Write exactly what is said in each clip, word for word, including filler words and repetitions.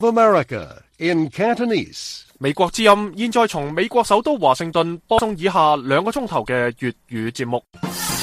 America in Cantonese。 美國之音現在從美國首都華盛頓播送以下兩個鐘頭嘅粵語節目。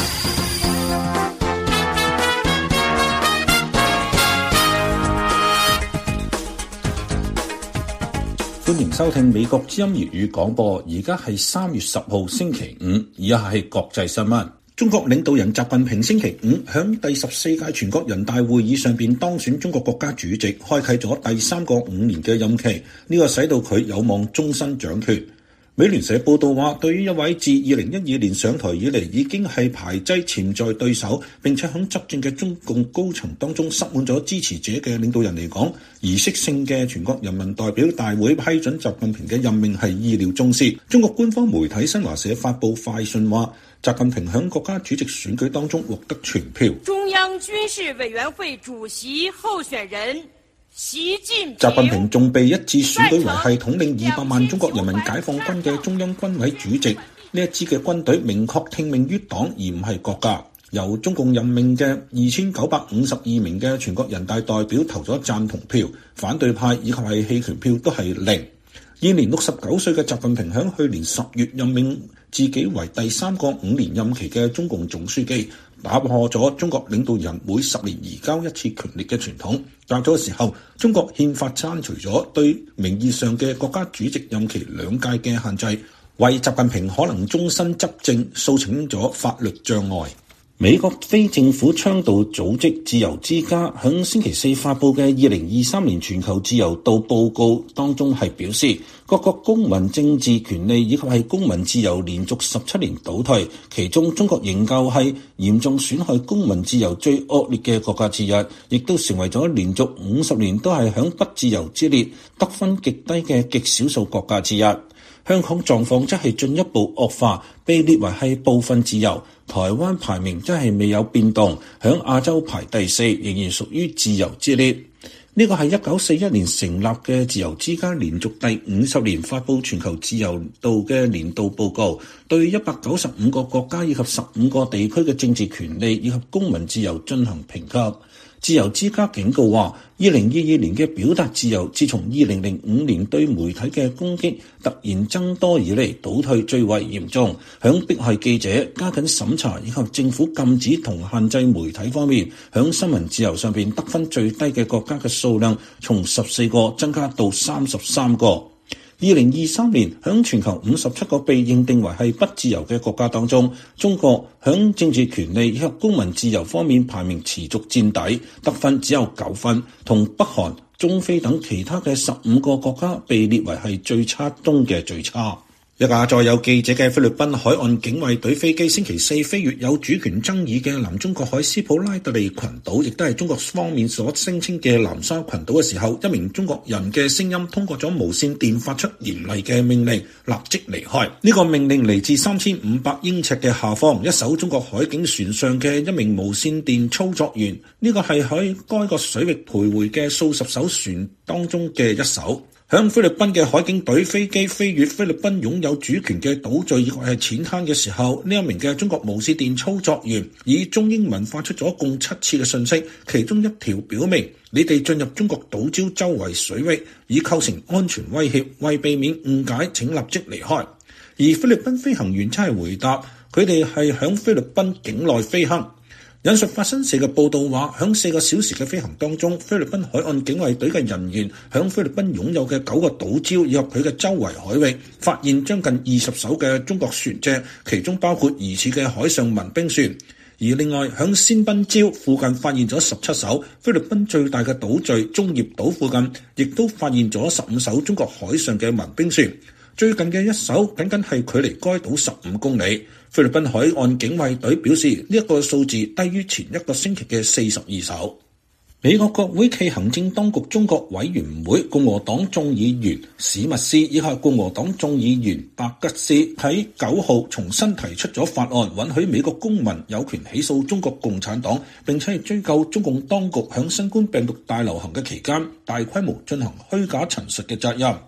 歡迎收聽美國之音粵語廣播，而家係三月十號星期五，以下係國際新聞。中國領導人習近平星期五響第十四屆全國人大會議上邊當選中國國家主席，開啟咗第三個五年嘅任期，呢個使到佢有望終身掌權。美聯社報道話，對於一位自二零一二年上台以嚟已經係排擠潛在對手，並且響執政嘅中共高層當中塞滿咗支持者嘅領導人嚟講，儀式性嘅全國人民代表大會批准習近平嘅任命係意料中事。中國官方媒體新華社發布快訊話，習近平響國家主席選舉當中獲得全票。 中央軍事委員會主席候選人習近平， 習近平仲被一致選舉為係統領二百萬中國人民解放軍嘅中央軍委主席。呢一支嘅軍隊明確聽命於黨而唔係國家。由中共任命嘅二千九百五十二名嘅全國人大代表投咗贊同票，反對派以及係棄權票都係零。現年六十九歲嘅習近平響去年十月任命自己為第三個五年任期嘅中共總書記，打破咗中國領導人每十年移交一次權力嘅傳統。較早嘅時候，中國憲法刪除咗對名義上嘅國家主席任期兩屆嘅限制，為習近平可能終身執政掃清咗法律障礙。美國非政府倡導組織自由之家響星期四發佈嘅二零二三年全球自由度報告當中係表示，各國公民政治權利以及係公民自由連續十七年倒退，其中中國仍舊係嚴重損害公民自由最惡劣嘅國家之一，亦都成為咗連續五十年都係響不自由之列，得分極低嘅極少數國家之一。香港狀況則係進一步惡化，被列為係部分自由。台灣排名真係未有變動，響亞洲排第四，仍然屬於自由之列。呢個係一九四一年成立嘅自由之家，連續第五十年發佈全球自由度嘅年度報告，對一百九十五個國家以及十五個地區嘅政治權利以及公民自由進行評級。自由之家警告話，二零二二年嘅表達自由自從二零零五年對媒體嘅攻擊突然增多以嚟，倒退最為嚴重。響迫害記者、加緊審查以及政府禁止同限制媒體方面，響新聞自由上邊得分最低嘅國家嘅數量從十四個增加到三十三個。二零二三年，響全球五十七個被認定為係不自由嘅國家當中，中國響政治權利以及公民自由方面排名持續墊底，得分只有九分，同北韓、中非等其他嘅十五個國家被列為係最差中嘅最差。一架載有記者嘅菲律賓海岸警衛隊飛機星期四飛越有主權爭議嘅南中國海斯普拉特利群島，亦都係中國方面所聲稱嘅南沙群島嘅時候，一名中國人嘅聲音通過咗無線電發出嚴厲嘅命令，立即離開。呢個命令嚟自三千五百英尺嘅下方，一艘中國海警船上嘅一名無線電操作員。呢個係喺該個水域徘徊嘅數十艘船當中嘅一艘。響菲律賓嘅海警隊飛機飛越菲律賓擁有主權嘅島嶼以及係淺灘嘅時候，呢一名嘅中國無線電操作員以中英文發出咗共七次嘅訊息，其中一條表明你哋進入中國島礁周圍水域已構成安全威脅，為避免誤解請立即離開。而菲律賓飛行員真係回答佢哋係響菲律賓境內飛行。引述法新社嘅報道話，響四個小時嘅飛行當中，菲律賓海岸警衛隊嘅人員響菲律賓擁有嘅九個島礁以及佢嘅周圍海域，發現將近二十艘嘅中國船隻，其中包括疑似嘅海上民兵船。而另外響仙賓礁附近發現咗十七艘，菲律賓最大嘅島嶼中業島附近，亦都發現咗十五艘中國海上嘅民兵船。最近嘅一艘僅僅係距離該島十五公里。菲律賓海岸警衛隊表示，呢一個數字低於前一個星期嘅四十二艘。美國國會暨行政當局中國委員會共和黨眾議員史密斯以及共和黨眾議員白吉斯喺九號重新提出咗法案，允許美國公民有權起訴中國共產黨，並且係追究中共當局響新冠病毒大流行嘅期間大規模進行虛假陳述嘅責任。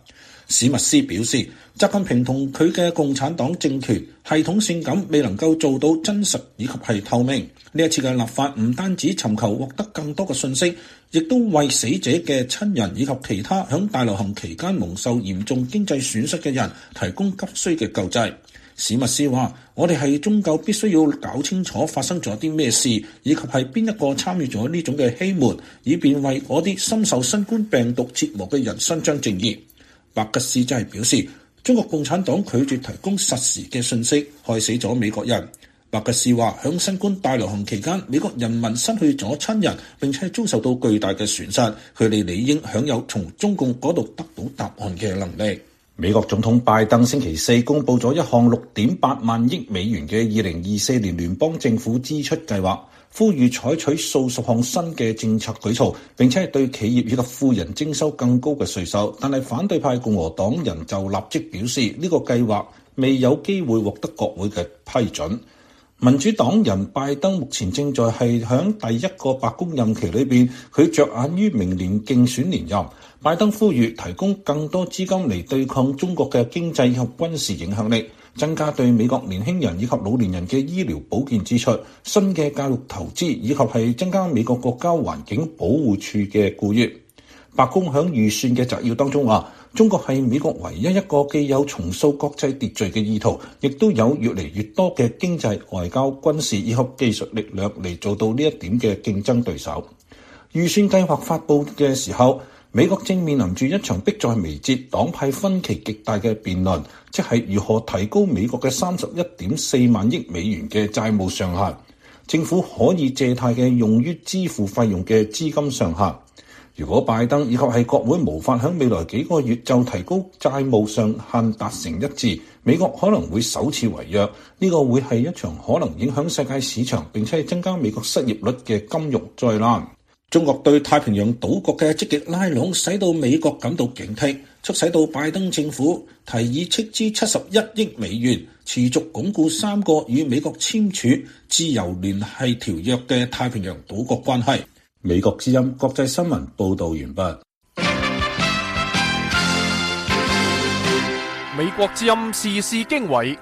史密斯表示，習近平同佢嘅共產黨政權系統性咁未能夠做到真實以及係透明。呢一次嘅立法唔單止尋求獲得更多嘅信息，亦都為死者嘅親人以及其他響大流行期間蒙受嚴重經濟損失嘅人提供急需嘅救濟。史密斯話：我哋係終究必須要搞清楚發生咗啲咩事，以及係邊一個參與咗呢種嘅欺瞞，以便為嗰啲深受新冠病毒折磨嘅人伸張正義。白吉斯就係表示，中國共產黨拒絕提供實時嘅信息，害死咗美國人。白吉斯話：響新冠大流行期間，美國人民失去咗親人，並且遭受到巨大嘅損失，佢哋理應享有從中共嗰度得到答案嘅能力。美國總統拜登星期四公布咗一項六點八萬億美元嘅二零二四年聯邦政府支出計劃，呼籲採取數十項新嘅政策舉措，並且係對企業以及富人徵收更高嘅稅收。但係反對派共和黨人就立即表示，呢個計劃未有機會獲得國會嘅批准。民主黨人拜登目前正在係響第一個白宮任期裏邊，佢着眼於明年競選連任。拜登呼籲提供更多資金嚟對抗中國嘅經濟及軍事影響力，增加對美國年輕人以及老年人嘅醫療保健支出，新嘅教育投資，以及係增加美國國家環境保護處嘅僱員。白宮響預算嘅摘要當中話，中國係美國唯一一個既有重塑國際秩序嘅意圖，亦都有越嚟越多嘅經濟、外交、軍事以及技術力量嚟做到呢一點嘅競爭對手。預算計劃發布嘅時候，美國正面臨住一場迫在眉睫、黨派分歧極大嘅辯論，即係如何提高美國嘅三十一點四萬億美元嘅債務上限，政府可以借貸嘅用於支付費用嘅資金上限。如果拜登以及係國會無法喺未來幾個月就提高債務上限達成一致，美國可能會首次違約。呢個會係一場可能影響世界市場並且係增加美國失業率嘅金融災難。中國對太平洋島國嘅積極拉攏，使到美國感到警惕，促使到拜登政府提議斥資七十一億美元，持續鞏固三個與美國簽署自由聯繫條約嘅太平洋島國關係。美國之音國際新聞報道完畢。 美國之音時事經緯。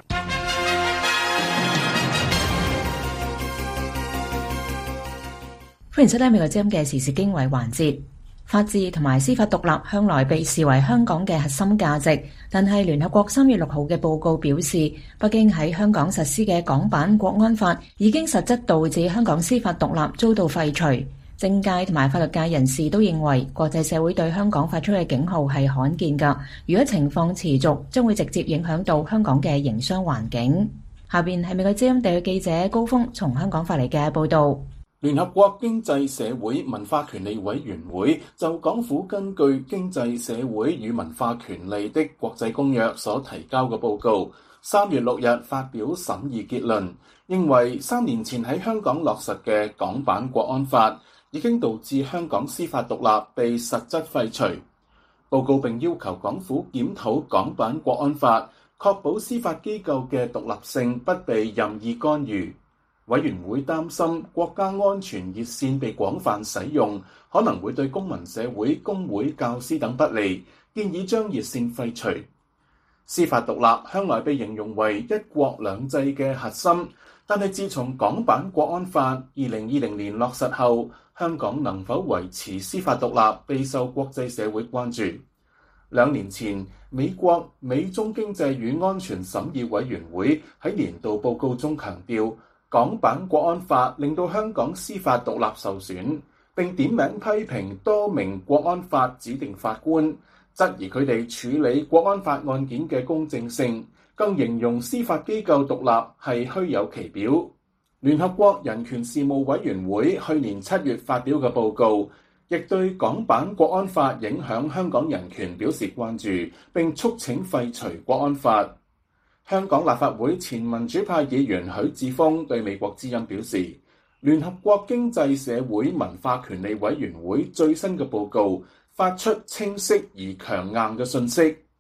歡迎收聽美國之音嘅時事經緯環節。法治同埋司法獨立向來被視為香港嘅核心價值，但係聯合國三月六號嘅報告表示，北京喺香港實施嘅港版國安法已經實質導致香港司法獨立遭到廢除。政界同埋法律界人士都認為，國際社會對香港發出嘅警號係罕見㗎。如果情況持續，將會直接影響到香港嘅營商環境。下邊係美國之音地區記者高峰從香港發嚟嘅報導。 聯合國經濟社會文化權利委員會就港府根據《經濟社會與文化權利的國際公約》所提交嘅報告，三月六日發表審議結論，認為三年前喺香港落實嘅港版國安法已經導致香港司法獨立被實質廢除。報告並要求港府檢討港版國安法，確保司法機構嘅獨立性不被任意干預。委員會擔心國家安全熱線被廣泛使用，可能會對公民社會、工會、教師等不利，建議將熱線廢除。司法獨立向來被形容為一國兩制嘅核心，但係自從港版國安法二零二零年落實後，香港能否維持司法獨立備受國際社會關注。兩年前，美國美中經濟與安全審議委員會喺年度報告中強調，港版國安法令到香港司法獨立受損，並點名批評多名國安法指定法官，質疑佢哋處理國安法案件嘅公正性，更形容司法機構獨立係虛有其表。聯合國人權事務委員會去年七月發表嘅報告，亦對港版國安法影響香港人權表示關注，並促請廢除國安法。香港立法會前民主派議員許智峰對美國之音表示，聯合國經濟社會文化權利委員會最新嘅報告發出清晰而強硬嘅訊息。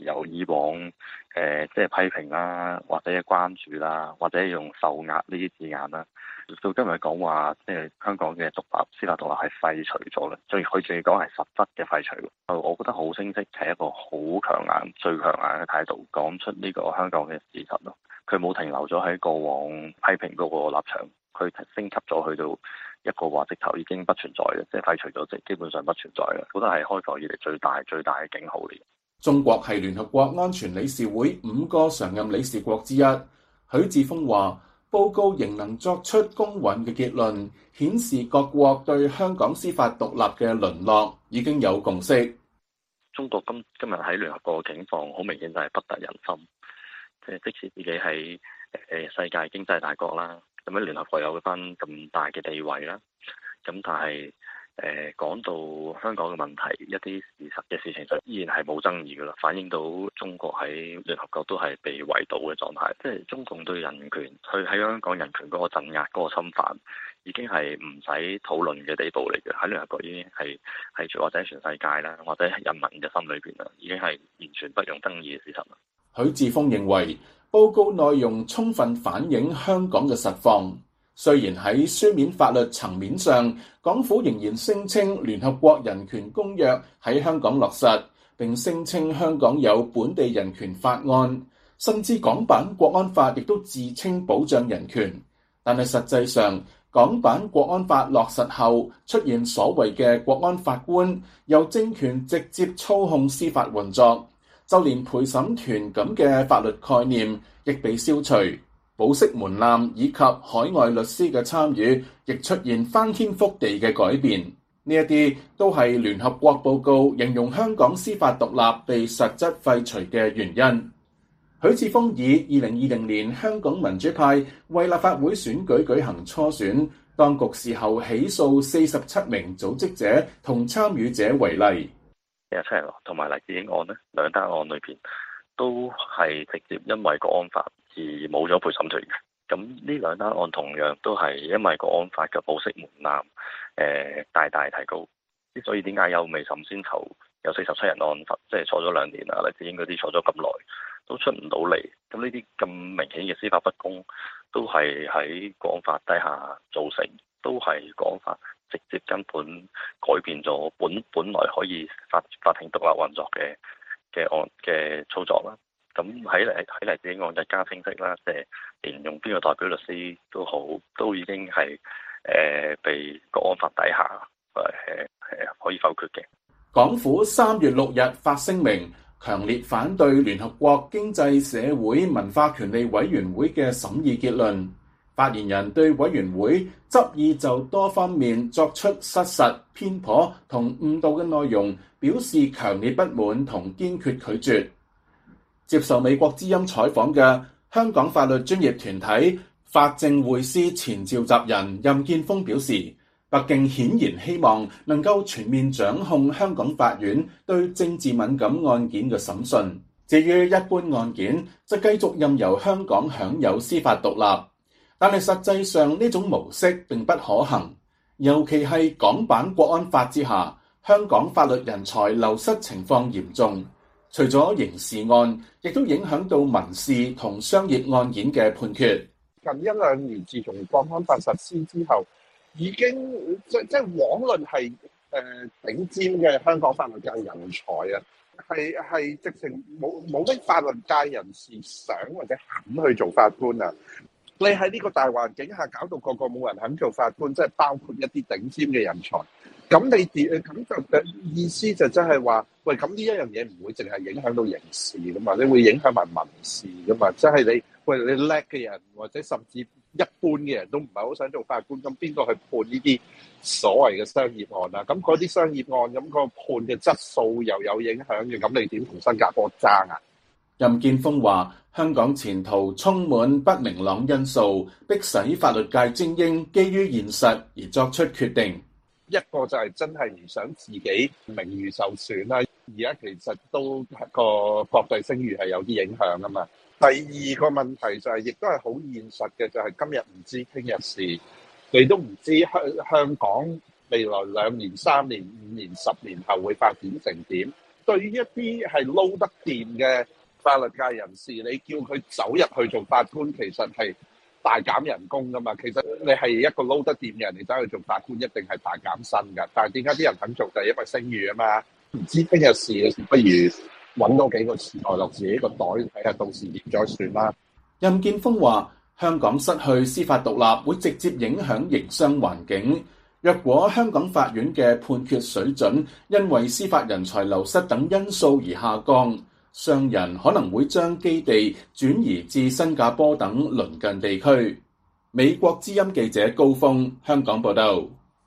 由以往誒、呃、即係批評啦，或者關注啦，或者用受壓呢啲字眼啦，到今日講話即係香港嘅獨立司法獨立係廢除咗啦，最佢仲要講係實質嘅廢除。我覺得好清晰，係一個好強硬、最強硬嘅態度，講出呢個香港嘅事實咯。佢冇停留咗喺過往批評嗰個立場，佢升級咗去到一個話直頭已經不存在嘅，即係廢除咗，即基本上不存在嘅。覺得係開埠以嚟最大最大嘅警號嚟。 中國係聯合國安全理事會五個常任理事國之一。許智峰話：報告仍能作出公允嘅結論，顯示各國對香港司法獨立嘅淪落已經有共識。 中國今今日喺聯合國嘅境況，好明顯就係不得人心。即係即使自己喺誒世界經濟大國啦，咁樣聯合國有翻咁大嘅地位啦，咁但係誒講到香港嘅問題，一啲事實嘅事情就依然係冇爭議噶啦，反映到中國喺聯合國都係被圍堵嘅狀態。即係中共對人權，佢喺香港人權嗰個鎮壓、嗰個侵犯，已經係唔使討論嘅地步嚟嘅。喺聯合國已經係係或者全世界啦，或者人民嘅心裏邊啦，已經係完全不容爭議嘅事實啦。 許智峰認為報告內容充分反映香港嘅實況，雖然喺書面法律層面上，港府仍然聲稱聯合國人權公約喺香港落實，並聲稱香港有本地人權法案，甚至港版國安法亦都自稱保障人權。但係實際上，港版國安法落實後，出現所謂嘅國安法官，由政權直接操控司法運作。就連陪審團咁嘅法律概念亦被消除，保釋門檻以及海外律師嘅參與亦出現翻天覆地嘅改變。呢一啲都係聯合國報告形容香港司法獨立被實質廢除嘅原因。許智峰以二零二零年香港民主派為立法會選舉舉行初選，當局事後起訴四十七名組織者同參與者為例。 四七人同埋黎智英案呢兩單案裏邊都係直接因為國安法而冇咗陪審團嘅。咁呢兩單案同樣都係因為國安法嘅保釋門檻誒、呃、大大提高。之所以點解有未審先囚有四十七人案罰，即係坐咗兩年啦，黎智英嗰啲坐咗咁耐都出唔到嚟。咁呢啲咁明顯嘅司法不公，都係喺國安法底下造成，都係國安法直接根本改變咗本本來可以法法庭獨立運作嘅嘅案嘅操作啦。咁喺嚟喺黎智英案更加清晰啦，即係連用邊個代表律師都好，都已經係誒、呃、被國安法底下誒誒、呃、可以否決嘅。 港府三月六日發聲明，強烈反對聯合國經濟社會文化權利委員會嘅審議結論。發言人對委員會執意就多方面作出失實、偏頗同誤導嘅內容表示強烈不滿同堅決拒絕。接受美國之音採訪嘅香港法律專業團體法政匯思前召集人任建峰表示，北京顯然希望能夠全面掌控香港法院對政治敏感案件嘅審訊，至於一般案件就繼續任由香港享有司法獨立。但係實際上呢種模式並不可行，尤其係港版國安法之下，香港法律人才流失情況嚴重。除咗刑事案，亦都影響到民事同商業案件嘅判決。 近一兩年，自從國安法實施之後，已經即即枉論係誒頂尖嘅香港法律界人才啊，係係直情冇冇乜法律界人士想或者肯去做法官啊！你喺呢個大環境下搞到個個冇人肯做法官，即係包括一啲頂尖嘅人才。咁你哋咁就意思就真係話，喂，咁呢一樣嘢唔會淨係影響到刑事噶嘛，你會影響埋民事噶嘛。即係你喂你叻嘅人，或者甚至一般嘅人都唔係好想做法官，咁邊個去判呢啲所謂嘅商業案啊？咁嗰啲商業案咁個判嘅質素又有影響嘅，咁你點同新加坡爭啊？ 任建峰話：香港前途充滿不明朗因素，迫使法律界精英基於現實而作出決定。 一個就係真係唔想自己名譽受損啦，而家其實都個國際聲譽係有啲影響啊嘛。第二個問題就係，亦都係好現實嘅，就係今日唔知聽日事，你都唔知香香港未來兩年、三年、五年、十年後會發展成點。 對於一啲係撈得掂嘅法律界人士，你叫佢走入去做法官，其實係大減人工噶嘛。其實你係一個撈得掂嘅人，你走去做法官，一定係大減薪噶。但係點解啲人肯做？就係因為聲譽啊嘛。唔知聽日事嘅事，不如揾多幾個錢袋落自己個袋，睇下到時點再算啦。 任建峰話：香港失去司法獨立，會直接影響營商環境。若果香港法院嘅判決水準因為司法人才流失等因素而下降，商人可能會將基地轉移至新加坡等鄰近地區。美國之音記者高峰香港報道。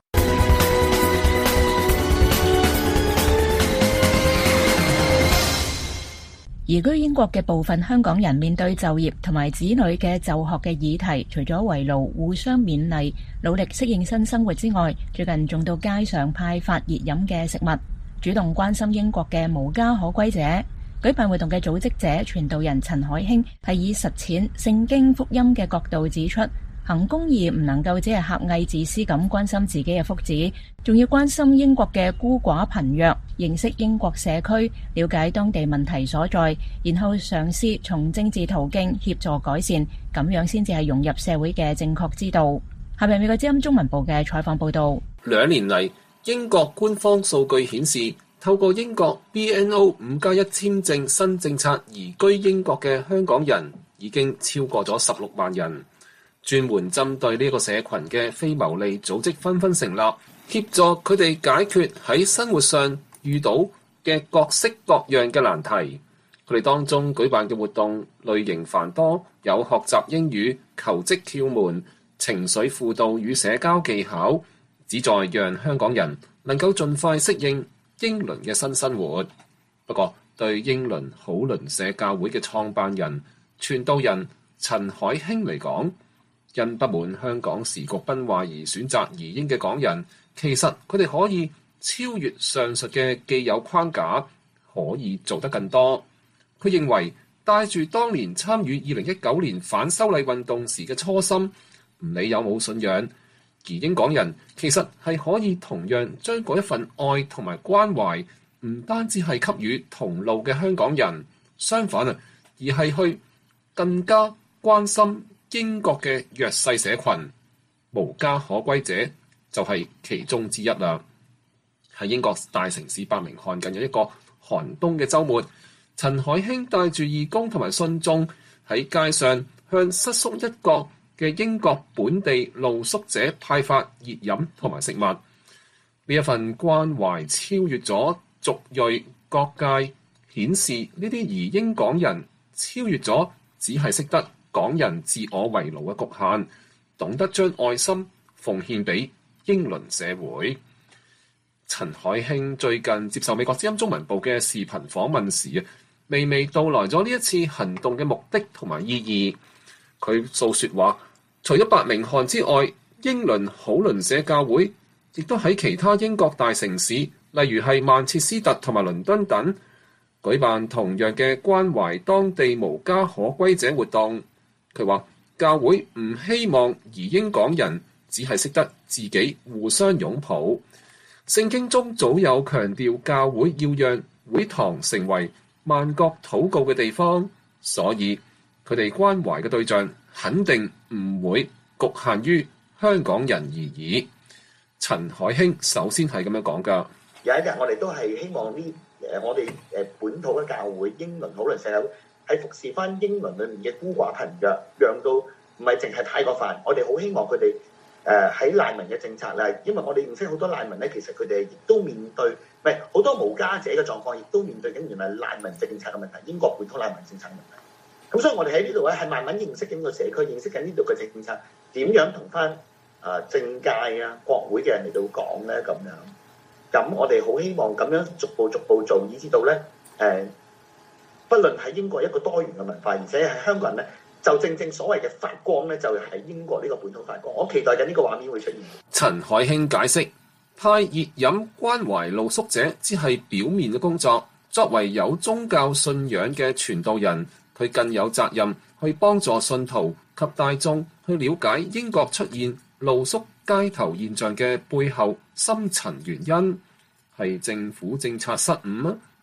移居英國嘅部分香港人面對就業同埋子女嘅就學嘅議題，除咗圍爐互相勉勵、努力適應新生活之外，最近仲到街上派發熱飲嘅食物，主動關心英國嘅無家可歸者。舉辦活動嘅組織者傳道人陳海興係以實踐聖經福音嘅角度指出，行公義唔能夠只係狹隘自私咁關心自己嘅福祉，仲要關心英國嘅孤寡貧弱，認識英國社區，了解當地問題所在，然後嘗試從政治途徑協助改善，咁樣先至係融入社會嘅正確之道。下面美國之音中文部嘅採訪報道。 兩年嚟，英國官方數據顯示，透過英國 B N O 五加一簽證新政策移居英國嘅香港人已經超過咗十六萬人。專門針對呢個社群嘅非牟利組織紛紛成立，協助佢哋解決喺生活上遇到嘅各式各樣嘅難題。佢哋當中舉辦嘅活動類型繁多，有學習英語、求職竅門、情緒輔導與社交技巧，旨在讓香港人能夠盡快適應英倫嘅新生活。不過，對英倫好鄰舍教會嘅創辦人、傳道人陳海興嚟講，因不滿香港時局崩壞而選擇移英嘅港人，其實佢哋可以超越上述嘅既有框架，可以做得更多。佢認為帶住當年參與二零一九年反修例運動時嘅初心，唔理有冇信仰，移英港人其實係可以同樣將嗰一份愛同埋關懷，唔單止係給予同路嘅香港人，相反啊，而係去更加關心英國嘅弱勢社群，無家可歸者就係其中之一啦。喺英國大城市伯明翰近有一個寒冬嘅週末，陳海興帶住義工同埋信眾喺街上向失足一角嘅英國本地露宿者派發熱飲同埋食物。呢一份關懷超越咗族裔各界，顯示呢啲移英港人超越咗只係識得港人自我圍爐嘅局限，懂得將愛心奉獻俾英倫社會。陳海興最近接受美國之音中文部嘅視頻訪問時啊，微微道來咗呢一次行動嘅目的同埋意義。佢訴說話，除咗伯明翰之外，英倫好鄰舍教會亦都喺其他英國大城市，例如係曼徹斯特同埋倫敦等，舉辦同樣嘅關懷當地無家可歸者活動。佢話教會唔希望移英港人只係識得自己互相擁抱。聖經中早有強調教會要讓會堂成為萬國禱告嘅地方，所以佢哋關懷嘅對象肯定唔會局限於香港人而已。陳海興首先係咁樣講㗎。 有一日我哋都係希望呢誒我哋誒本土嘅教會英倫好鄰舍教會係服侍翻英倫裏面嘅孤寡貧弱，讓到唔係淨係泰國飯。我哋好希望佢哋誒喺難民嘅政策咧，因為我哋認識好多難民咧，其實佢哋亦都面對唔係好多無家者嘅狀況，亦都面對緊原來難民政策嘅問題，英國本土難民政策嘅問題。咁所以我哋喺呢度咧係慢慢認識緊個社區，認識緊呢度嘅政策點樣同翻啊政界啊國會嘅人嚟到講咧咁樣。咁我哋好希望咁樣逐步逐步做，以至到咧誒，不論喺英國一個多元嘅文化，而且係香港人咧，就正正所謂嘅發光咧，就係英國呢個本土發光。我期待緊呢個畫面會出現。 陳海興解釋，派熱飲關懷露宿者只係表面嘅工作，作為有宗教信仰嘅傳道人，佢更有責任去幫助信徒及大眾去了解英國出現露宿街頭現象嘅背後深層原因，係政府政策失誤啊，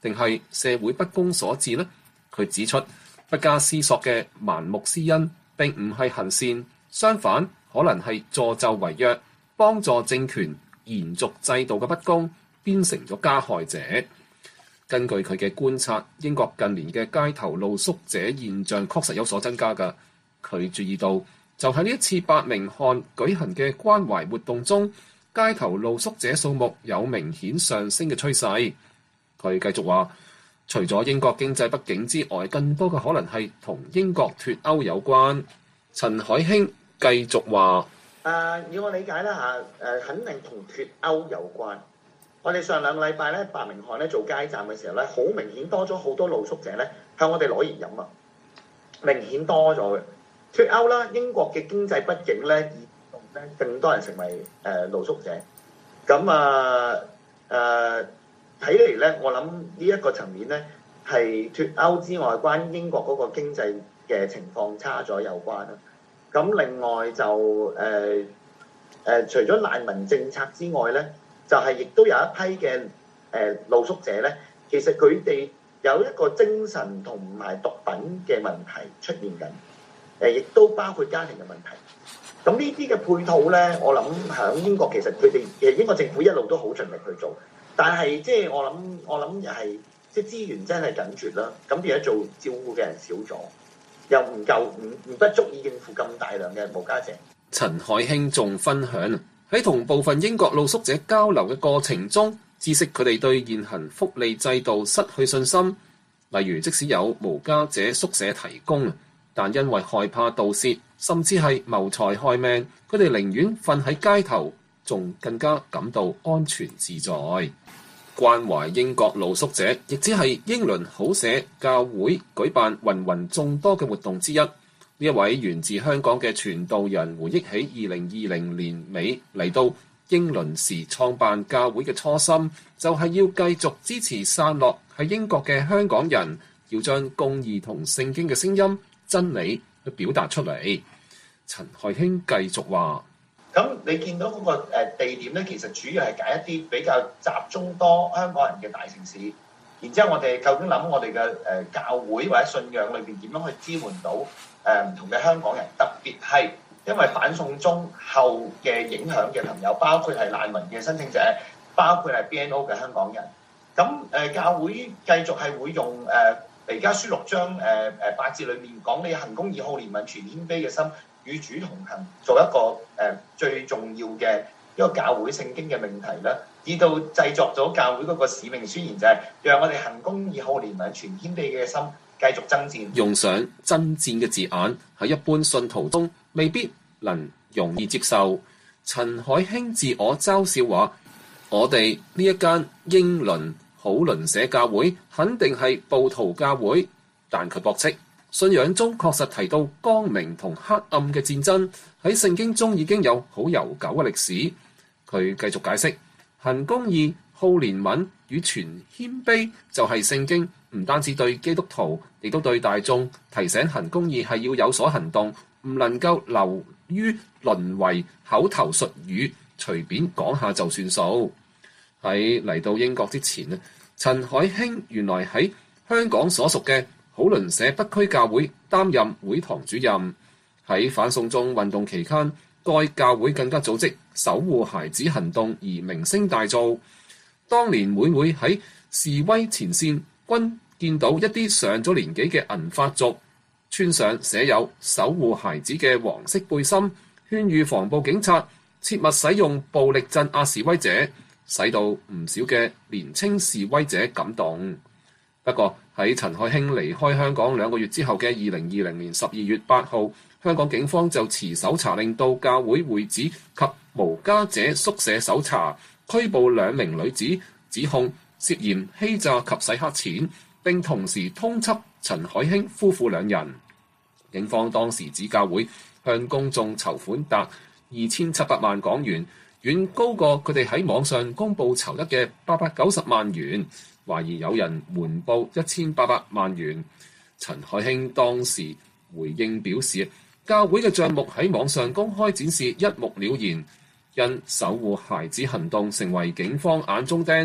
定係社會不公所致呢？佢指出，不加思索嘅盲目施恩並唔係行善，相反可能係助紂為虐，幫助政權延續制度嘅不公，變成咗加害者。根據佢嘅觀察，英國近年嘅街頭露宿者現象確實有所增加㗎。佢注意到，就喺呢一次伯明翰舉行嘅關懷活動中，街頭露宿者數目有明顯上升嘅趨勢。佢繼續話，除咗英國經濟不景之外，更多嘅可能係同英國脫歐有關。陳海興繼續話： 誒、呃，以我理解啦嚇，誒肯定同脫歐有關。我哋上兩個禮拜咧，伯明翰咧做街站嘅時候咧，好明顯多咗好多露宿者咧向我哋攞熱飲啊，明顯多咗嘅。脫歐啦，英國嘅經濟不景咧，而咧更多人成為誒、呃、露宿者。咁啊誒睇嚟咧，我諗呢一個層面咧係脫歐之外，關英國嗰個經濟嘅情況差咗有關啦。咁另外就誒誒、呃呃，除咗難民政策之外咧，就係亦都有一批嘅誒、呃、露宿者咧，其實佢哋有一個精神同埋毒品嘅問題出現緊，誒、呃、亦都包括家庭嘅問題。咁呢啲嘅配套咧，我諗喺英國其實佢哋誒英國政府一路都好盡力去做，但係即係我諗我諗又係即係資源真係緊絀啦，咁變咗做照顧嘅人少咗，又唔夠唔唔不足以應付咁大量嘅無家者。 陳海興仲分享喺同部分英國露宿者交流嘅過程中，知悉佢哋對現行福利制度失去信心。例如，即使有無家者宿舍提供，但因為害怕盜竊，甚至係謀財害命，佢哋寧願瞓喺街頭，仲更加感到安全自在。關懷英國露宿者，亦只係英倫好社教會舉辦芸芸眾多嘅活動之一。呢一位源自香港嘅傳道人回憶起二零二零年尾嚟到英倫時創辦教會嘅初心，就係要繼續支持散落喺英國嘅香港人，要將公義同聖經嘅聲音、真理去表達出嚟。陳海興繼續話： 咁你見到嗰個誒地點咧，其實主要係揀一啲比較集中多香港人嘅大城市。然之後我哋究竟諗我哋嘅誒教會或者信仰裏邊點樣去支援到誒唔同嘅香港人，特別係因為反送中後嘅影響嘅朋友，包括係難民嘅申請者，包括係 B N O 嘅香港人。咁誒、呃、教會繼續係會用誒彌迦書六章誒誒八節裏面講你行公義、好憐憫、存謙卑嘅心，與主同行，做一個誒、呃、最重要嘅一個教會聖經嘅命題啦。至到製作咗教會嗰個使命宣言，就係讓我哋行公義、好憐憫、存謙卑嘅心，繼續爭戰。 用上爭戰嘅字眼喺一般信徒中未必能容易接受。陳海興自我嘲笑話：我哋呢一間英倫好鄰舍教會肯定係暴徒教會，但佢駁斥信仰中確實提到光明同黑暗嘅戰爭，喺聖經中已經有好悠久嘅歷史。佢繼續解釋，行公義、好憐憫與存謙卑就係聖經唔單止對基督徒，亦都對大眾提醒行公義係要有所行動，唔能夠流於淪為口頭術語，隨便講下就算數。喺嚟到英國之前咧，陳海興原來喺香港所屬嘅好鄰舍北區教會擔任會堂主任。喺反送中運動期間，該教會更加組織守護孩子行動而名聲大噪。當年每每喺示威前線，均見到一啲上咗年紀嘅銀髮族穿上寫有守護孩子嘅黃色背心，勸喻防暴警察切勿使用暴力鎮壓示威者，使到唔少嘅年輕示威者感動。不過喺陳海興離開香港兩個月之後嘅二零二零年十二月八號，香港警方就持搜查令到教會會址及無家者宿舍搜查，拘捕兩名女子，指控涉嫌欺詐及洗黑錢，並同時通緝陳海興夫婦兩人。警方當時指教會向公眾籌款達二千七百萬港元，遠高過佢哋喺網上公佈籌得嘅八百九十萬元，懷疑有人瞞報一千八百萬元。陳海興當時回應表示，教會嘅帳目喺網上公開展示一目了然，因守護孩子行動成為警方眼中釘，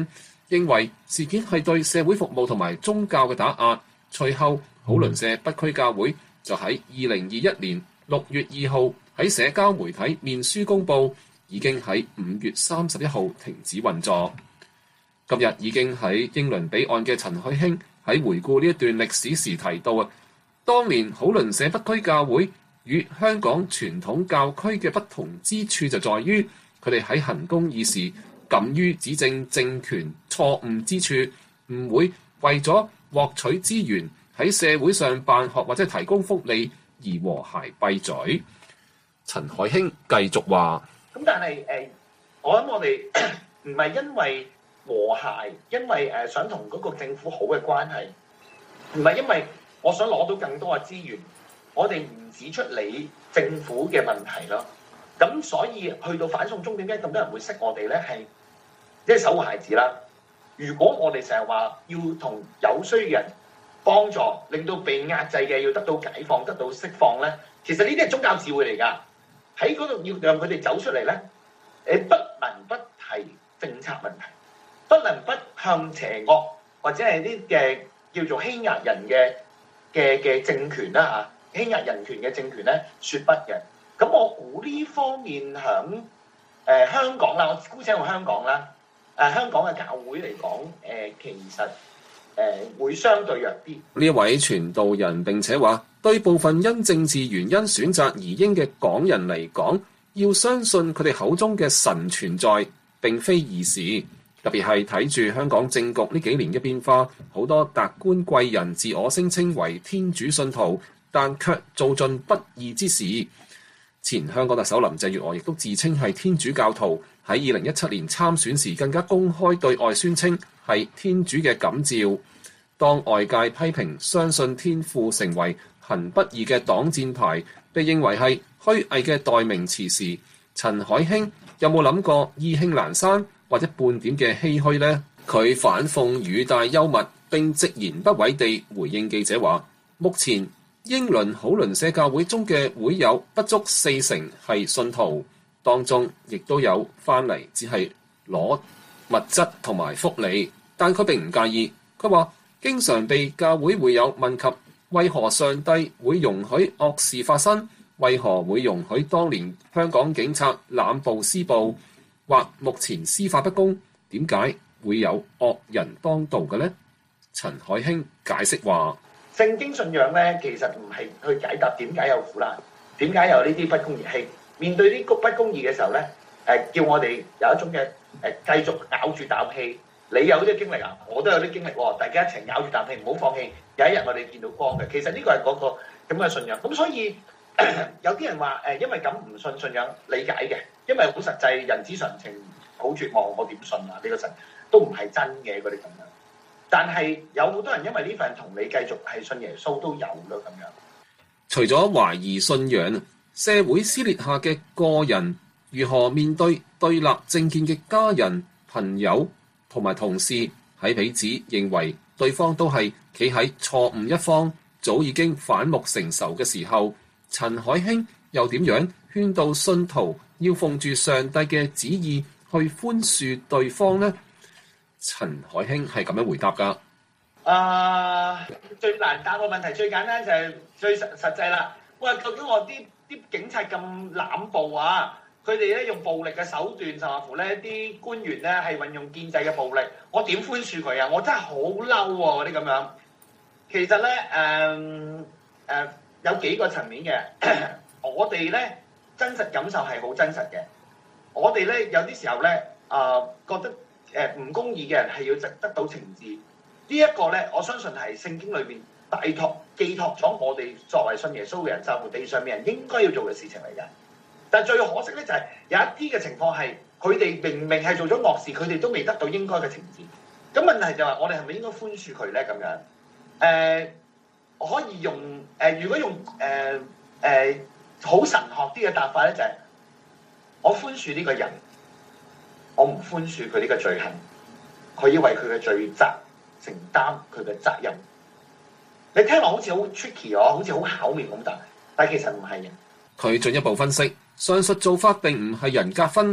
認為事件係對社會服務同埋宗教嘅打壓。隨後，好鄰舍北區教會就喺二零二一年六月二號喺社交媒體面書公佈，已經喺五月三十一號停止運作。今日已經喺英倫彼岸嘅陳海興喺回顧呢一段歷史時提到啊，當年好鄰舍北區教會與香港傳統教區嘅不同之處就在於，佢哋喺行公義時敢於指正政權錯誤之處，唔會為咗獲取資源喺社會上辦學或者提供福利而和諧閉嘴。陳海興繼續話： 咁但係誒，我諗我哋唔係因為和諧，因為誒想同嗰個政府好嘅關係，唔係因為我想攞到更多嘅資源，我哋唔指出你政府嘅問題咯。咁所以去到反送中，點解咁多人會識我哋咧？係即係守護孩子啦。如果我哋成日話要同有需嘅人幫助，令到被壓制嘅要得到解放、得到釋放咧，其實呢啲係宗教智慧嚟㗎。喺嗰度要讓佢哋走出嚟咧，誒不能不提政策問題，不能不向邪惡或者係啲嘅叫做欺壓人嘅嘅嘅政權啦嚇，欺壓人權嘅政權咧説不嘅。咁我估呢方面響誒、呃、香港啦，我姑且用香港啦。誒、呃、香港嘅教會嚟講，誒、呃、其實誒、呃、會相對弱啲。 呢一位傳道人並且話，對部分因政治原因選擇移英嘅港人嚟講，要相信佢哋口中嘅神存在並非易事。特別係睇住香港政局呢幾年嘅變化，好多達官貴人自我聲稱為天主信徒，但卻做盡不義之事。前香港特首林鄭月娥亦都自稱係天主教徒，喺二零一七年參選時更加公開對外宣稱係天主嘅感召。當外界批評相信天父成為行不義嘅擋箭牌，被認為係虛偽嘅代名詞時，陳海興有冇諗過意興闌珊或者半點嘅唏噓呢？佢反諷語帶幽默，並直言不諱地回應記者話：目前英倫好鄰舍教會中嘅會友不足四成係信徒，當中亦都有翻嚟只係攞物質同埋福利，但佢並唔介意。佢話經常被教會會友問及為何上帝會容許惡事發生，為何會容許當年香港警察濫捕施暴，或目前司法不公，點解會有惡人當道嘅呢？陳海興解釋話： 聖經信仰咧，其實唔係去解答點解有苦難，點解有呢啲不公義。係面對啲不公義嘅時候咧，誒叫我哋有一種嘅誒繼續咬住啖氣。你有呢個經歷啊，我都有啲經歷喎，大家一齊咬住啖氣，唔好放棄。有一日我哋見到光嘅。其實呢個係嗰個咁嘅信仰。咁所以有啲人話誒，因為咁唔信信仰，理解嘅，因為好實際，人之常情，好絕望，我點信啊？呢個神都唔係真嘅嗰啲咁樣。但係有好多人因為呢份同你繼續係信耶穌都有咯咁樣。 除咗懷疑信仰，社會撕裂下嘅個人如何面對對立政見嘅家人、朋友同埋同事，喺彼此認為對方都係企喺錯誤一方，早已經反目成仇嘅時候，陳海興又點樣勸導信徒要奉住上帝嘅旨意去寬恕對方呢？陳海興係咁樣回答㗎。 啊，最難答個問題，最簡單就係最實實際啦。喂，究竟我啲啲警察咁濫暴啊？佢哋咧用暴力嘅手段，甚至乎咧啲官員咧係運用建制嘅暴力，我點寬恕佢啊？我真係好嬲喎！嗰啲咁樣，其實咧誒誒有幾個層面嘅。我哋咧真實感受係好真實嘅。我哋咧有啲時候咧啊、呃、覺得。誒唔公義嘅人係要得得到懲治，這個、呢一個咧，我相信係聖經裏邊帶託寄託咗我哋作為信耶穌嘅人，就乎地上面人應該要做嘅事情嚟嘅。但係最可惜咧，就係、是、有一啲嘅情況係佢哋明明係做咗惡事，佢哋都未得到應該嘅懲治。咁問題就係我哋係咪應該寬恕佢咧？咁樣誒、呃，我可以用誒、呃，如果用誒誒好神學啲嘅答法咧，就係、是、我寬恕呢個人。我唔寬恕佢呢個罪行，佢要為佢嘅罪責承擔佢嘅責任。你聽落好似好 tricky 哦，好似好巧妙咁答，但係其實唔係嘅。 佢進一步分析，上述做法並唔係人格分裂，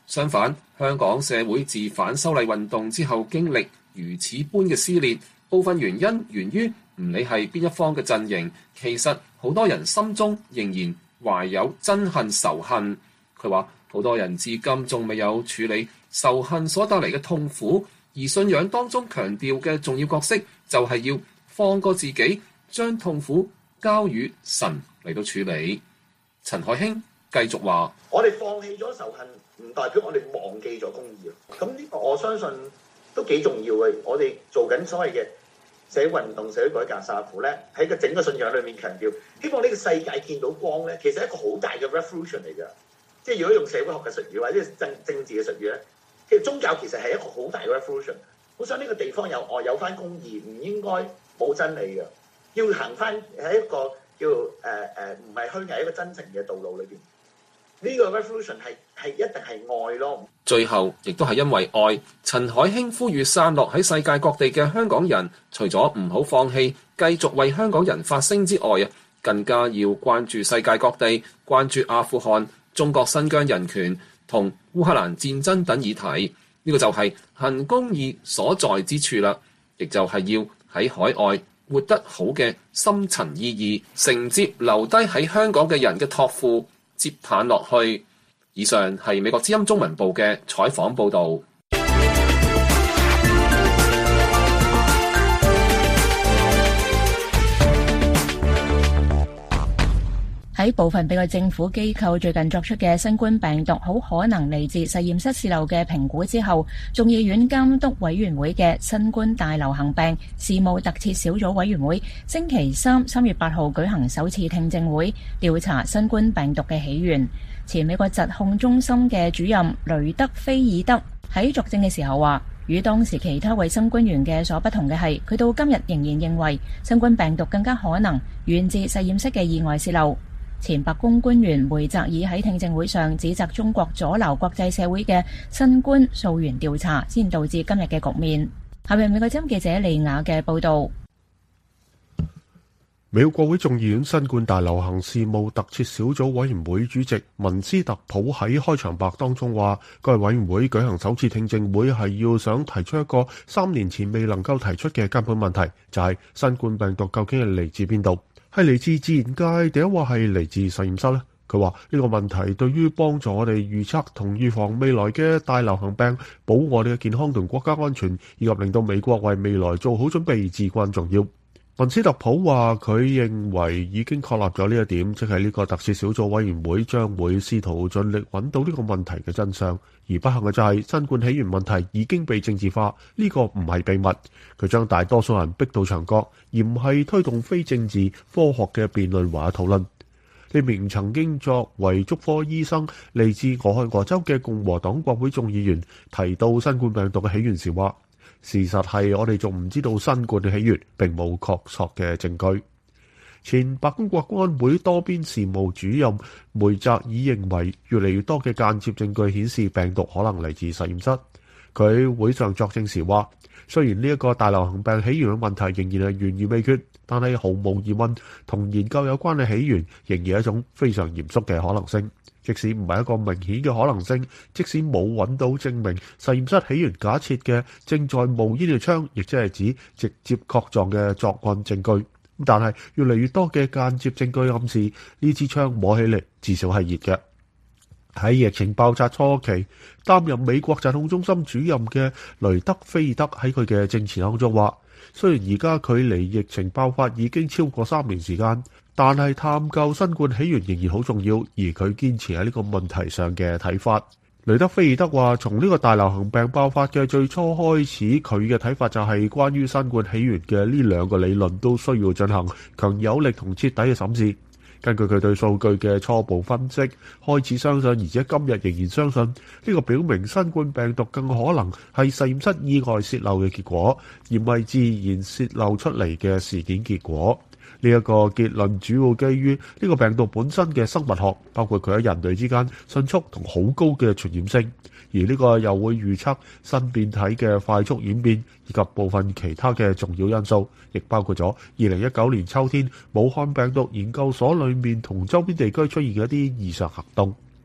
相反，香港社會自反修例運動之後經歷如此般嘅撕裂，部分原因源於唔理係邊一方嘅陣營，其實好多人心中仍然懷有憎恨仇恨。佢話好多人至今仲未有處理仇恨所帶嚟嘅痛苦，而信仰當中強調嘅重要角色就係要放過自己，將痛苦交予神嚟到處理。陳海興繼續話： 我哋放棄咗仇恨，唔代表我哋忘記咗公義。咁呢個我相信都幾重要嘅。我哋做緊所謂嘅社會運動、社會改革、撒苦咧，喺個整個信仰裏面強調，希望呢個世界見到光咧，其實係一個好大嘅 revolution 嚟㗎。即係如果用社會學嘅術語或者政政治嘅術語咧，其實宗教其實係一個好大嘅 revolution。好想呢個地方有愛，有翻公義，唔應該冇真理嘅，要行翻喺一個叫誒誒唔係虛偽一個真誠嘅道路裏邊。呢個 revolution 係係一定係愛咯。 最後，亦都係因為愛，陳海興呼籲散落喺世界各地嘅香港人，除咗唔好放棄，繼續為香港人發聲之外啊，更加要關注世界各地，關注阿富汗、中國新疆人權同烏克蘭戰爭等議題。呢、這個就係行公義所在之處啦，亦就係要喺海外活得好嘅深層意義，承接留低喺香港嘅人嘅託付，接棒落去。以上係美國之音中文部嘅採訪報導。 喺部分美國政府機構最近作出嘅新冠病毒好可能嚟自實驗室洩漏嘅評估之後，眾議院監督委員會嘅新冠大流行病事務特設小組委員會星期三三月八號舉行首次聽證會，調查新冠病毒嘅起源。前美國疾控中心嘅主任雷德菲爾德喺作證嘅時候話，與當時其他衛生官員嘅所不同嘅係，佢到今日仍然認為新冠病毒更加可能源自實驗室嘅意外洩漏。前白宮官員梅澤爾喺聽證會上指責中國阻撓國際社會嘅新冠溯源調查，先導致今日嘅局面。下面美國之音記者利亞嘅報道。 美國國會眾議院新冠大流行事務特設小組委員會主席文斯特普喺開場白當中話，該委員會舉行首次聽證會係要想提出一個三年前未能夠提出嘅根本問題，就係新冠病毒究竟係嚟自邊度？係嚟自自然界定抑或係嚟自實驗室呢？佢話呢個問題對於幫助我哋預測同預防未來嘅大流行病、保護我哋嘅健康同國家安全，以及令到美國為未來做好準備至關重要。文斯特普話佢認為已經確立咗呢一點，即係呢個特設小組委員會將會試圖盡力揾到呢個問題嘅真相。而不幸嘅就係新冠起源問題已經被政治化，呢個唔係秘密。佢將大多數人逼到牆角，而唔係推動非政治科學嘅辯論或討論。呢名曾經作為足科醫生嚟自俄亥俄州嘅共和黨國會眾議員提到新冠病毒嘅起源時話，事實係我哋仲唔知道新冠嘅起源，並冇確鑿嘅證據。前白宮國安會多邊事務主任梅澤爾認為，越嚟越多嘅間接證據顯示病毒可能嚟自實驗室。佢會上作證時話，雖然呢一個大流行病起源嘅問題仍然係懸而未決，但係毫無疑問，同研究有關嘅起源仍然係一種非常嚴肅嘅可能性。即使唔係一個明顯嘅可能性，即使冇揾到證明實驗室起源假設嘅正在冒煙嘅槍，亦即係指直接確鑿嘅作案證據。但係越嚟越多嘅間接證據暗示呢支槍摸起嚟至少係熱嘅。喺疫情爆炸初期，擔任美國疾控中心主任嘅雷德菲爾德喺佢嘅證詞當中話，雖然而家距離疫情爆發已經超過三年時間，但係探究新冠起源仍然好重要，而佢堅持喺呢個問題上嘅睇法。雷德菲爾德話，從呢個大流行病爆發嘅最初開始，佢嘅睇法就係關於新冠起源嘅呢兩個理論都需要進行強有力同徹底嘅審視。根據佢對數據嘅初步分析，開始相信，而且今日仍然相信，呢個表明新冠病毒更可能係實驗室意外洩漏嘅結果，而唔係自然洩漏出嚟嘅事件結果。呢一個結論主要基於呢個病毒本身嘅生物學，包括佢喺人類之間迅速同好高嘅傳染性，而呢個又會預測新變體嘅快速演變，以及部分其他嘅重要因素，亦包括咗二零一九年秋天武漢病毒研究所裏面同周邊地區出現嘅一啲異常行動。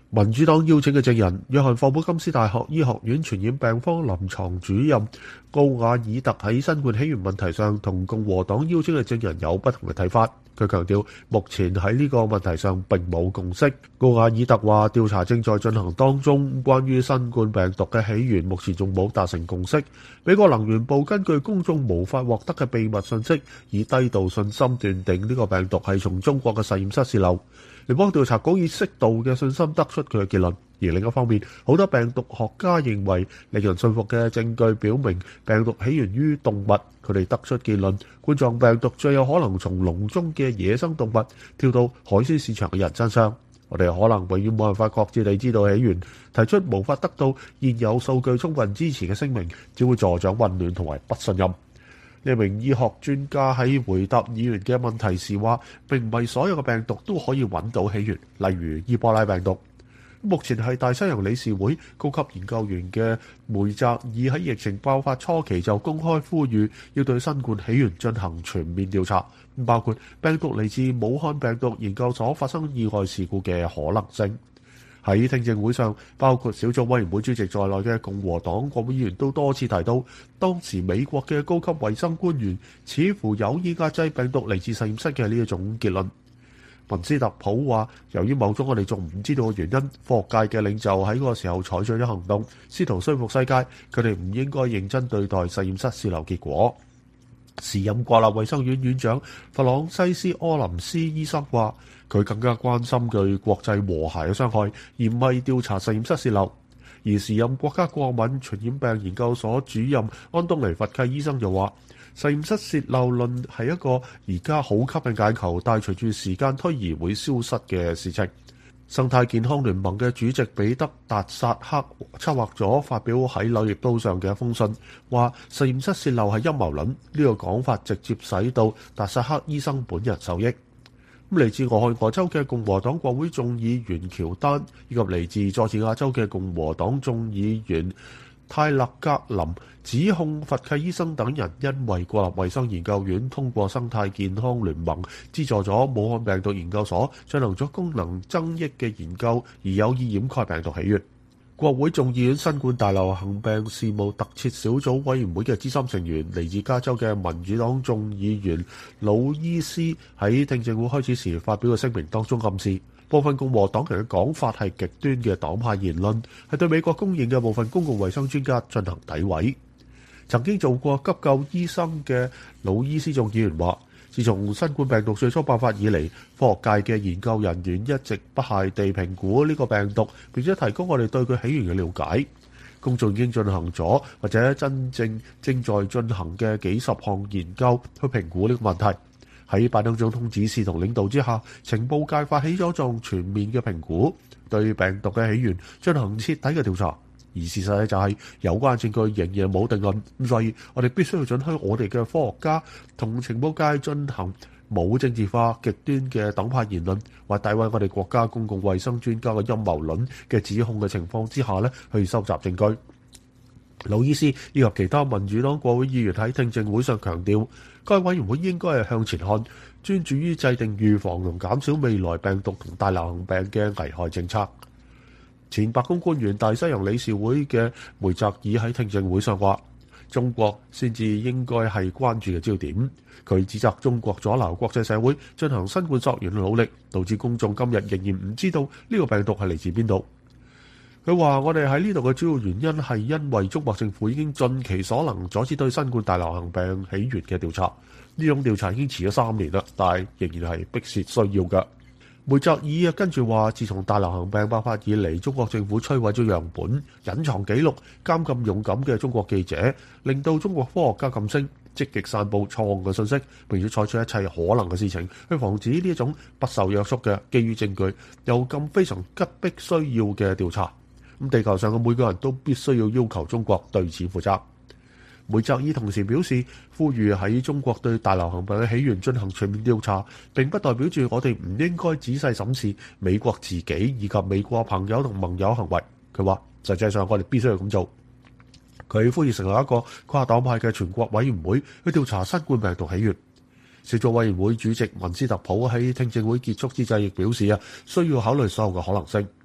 民主黨邀請嘅證人，約翰霍普金斯大學醫學院傳染病科臨床主任奧瓦爾特喺新冠起源問題上同共和黨邀請嘅證人有不同嘅睇法。佢強調，目前喺呢個問題上並冇共識。奧瓦爾特話，調查正在進行當中，關於新冠病毒嘅起源，目前仲冇達成共識。美國能源部根據公眾無法獲得嘅秘密信息，以低度信心斷定呢個病毒係從中國嘅實驗室洩漏。聯邦調查局以適度嘅信心得出佢嘅結論，而另一方面，好多病毒學家認為令人信服嘅證據表明病毒起源於動物。佢哋得出結論，冠狀病毒最有可能從籠中嘅野生動物跳到海鮮市場嘅人身上。我哋可能永遠冇辦法確切地知道起源，提出無法得到現有數據充分支持嘅聲明，只會助長混亂同埋不信任。呢名醫學專家喺回答議員嘅問題時話，並唔係所有嘅病毒都可以揾到起源，例如伊波拉病毒。目前係大西洋理事會高級研究員嘅梅澤爾喺疫情爆發初期就公開呼籲要對新冠起源進行全面調查，包括病毒嚟自武漢病毒研究所發生意外事故嘅可能性。喺聽證會上，包括小組委員會主席在內嘅共和黨國會議員都多次提到，當時美國嘅高級衛生官員似乎有意壓制病毒嚟自實驗室嘅呢一種結論。文斯特普話，由於某種我哋仲唔知道嘅原因，科學界嘅領袖喺嗰個時候採取咗行動，試圖說服世界佢哋唔應該認真對待實驗室洩漏結果。時任國立衛生院院長弗朗西斯柯林斯醫生話，佢更加關心對國際和諧嘅傷害，而唔係調查實驗室洩漏。而時任國家過敏傳染病研究所主任安東尼佛契醫生就話，實驗室洩漏論係一個而家好吸引眼球，但隨住時間推移會消失嘅事情。生態健康聯盟嘅主席彼得達薩克策劃咗發表喺《柳葉刀》上嘅一封信，話實驗室洩漏係陰謀論。呢個講法直接使到達薩克醫生本人受益。咁嚟自俄亥俄州嘅共和黨國會眾議員喬丹，以及嚟自佐治亞州嘅共和黨眾議員泰勒格林指控佛契醫生等人因為國立衛生研究院通過生態健康聯盟資助咗武漢病毒研究所進行咗功能增益嘅研究，而有意掩蓋病毒起源。國會眾議院新冠大流行病事務特設小組委員會嘅資深成員，嚟自加州嘅民主黨眾議員魯伊斯喺聽證會開始時發表嘅聲明當中暗示，部分共和黨人嘅講法係極端嘅黨派言論，係對美國公認嘅部分公共衛生專家進行詆毀。曾經做過急救醫生嘅魯伊斯眾議員話，自從新冠病毒最初爆發以嚟，科學界嘅研究人員一直不懈地評估呢個病毒，並且提供我哋對佢起源嘅了解。公眾已經進行咗或者真正正在進行嘅幾十項研究去評估呢個問題。喺拜登總統指示同領導之下，情報界發起咗種全面嘅評估，對病毒嘅起源進行徹底嘅調查。而事實咧就係有關證據仍然冇定論，咁所以我哋必須要准許我哋嘅科學家同情報界進行冇政治化、極端嘅黨派言論，或詆毀我哋國家公共衛生專家嘅陰謀論嘅指控嘅情況之下咧，去收集證據。魯伊斯以及其他民主黨國會議員喺聽證會上強調，該委員會應該係向前看，專注於制定預防同減少未來病毒同大流行病嘅危害政策。前白宮官員大西洋理事會嘅梅澤爾喺聽證會上話，中國先至應該係關注嘅焦點。佢指責中國阻撓國際社會進行新冠溯源嘅努力，導致公眾今日仍然唔知道呢個病毒係嚟自邊度。佢話，我哋喺呢度嘅主要原因係因為中國政府已經盡其所能阻止對新冠大流行病起源嘅調查。呢種調查已經遲咗三年啦，但係仍然係迫切需要嘅。梅澤爾啊，跟住話，自從大流行病爆發以嚟，中國政府摧毀咗樣本、隱藏記錄、監禁勇敢嘅中國記者，令到中國科學家噤聲，積極散佈錯誤嘅信息，並且採取一切可能嘅事情去防止呢一種不受約束嘅基於證據又咁非常急迫需要嘅調查。咁地球上嘅每個人都必須要要求中國對此負責。梅澤爾同時表示，呼籲喺中國對大流行病嘅起源進行全面調查，並不代表住我哋唔應該仔細審視美國自己以及美國朋友同盟友行為。佢話，實際上我哋必須要咁做。佢呼籲成立一個跨黨派嘅全國委員會去調查新冠病毒起源。小組委員會主席文斯特普喺聽證會結束之際亦表示啊，需要考慮所有嘅可能性。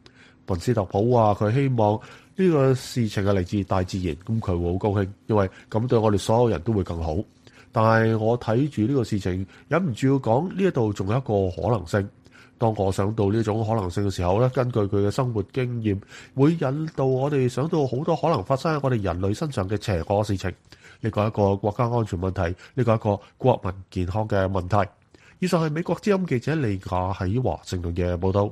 文斯特普話佢希望呢個事情係嚟自大自然，咁佢會好高興，因為咁對我哋所有人都會更好。但係我睇住呢個事情，忍唔住要講呢一度仲有一個可能性。當我想到呢種可能性嘅時候咧，根據佢嘅生活經驗，會引導我哋想到好多可能發生喺我哋人類身上嘅邪惡事情。呢個係一個國家安全問題，呢個係一個國民健康嘅問題。以上係美國之音記者利亞喺華盛頓嘅報道。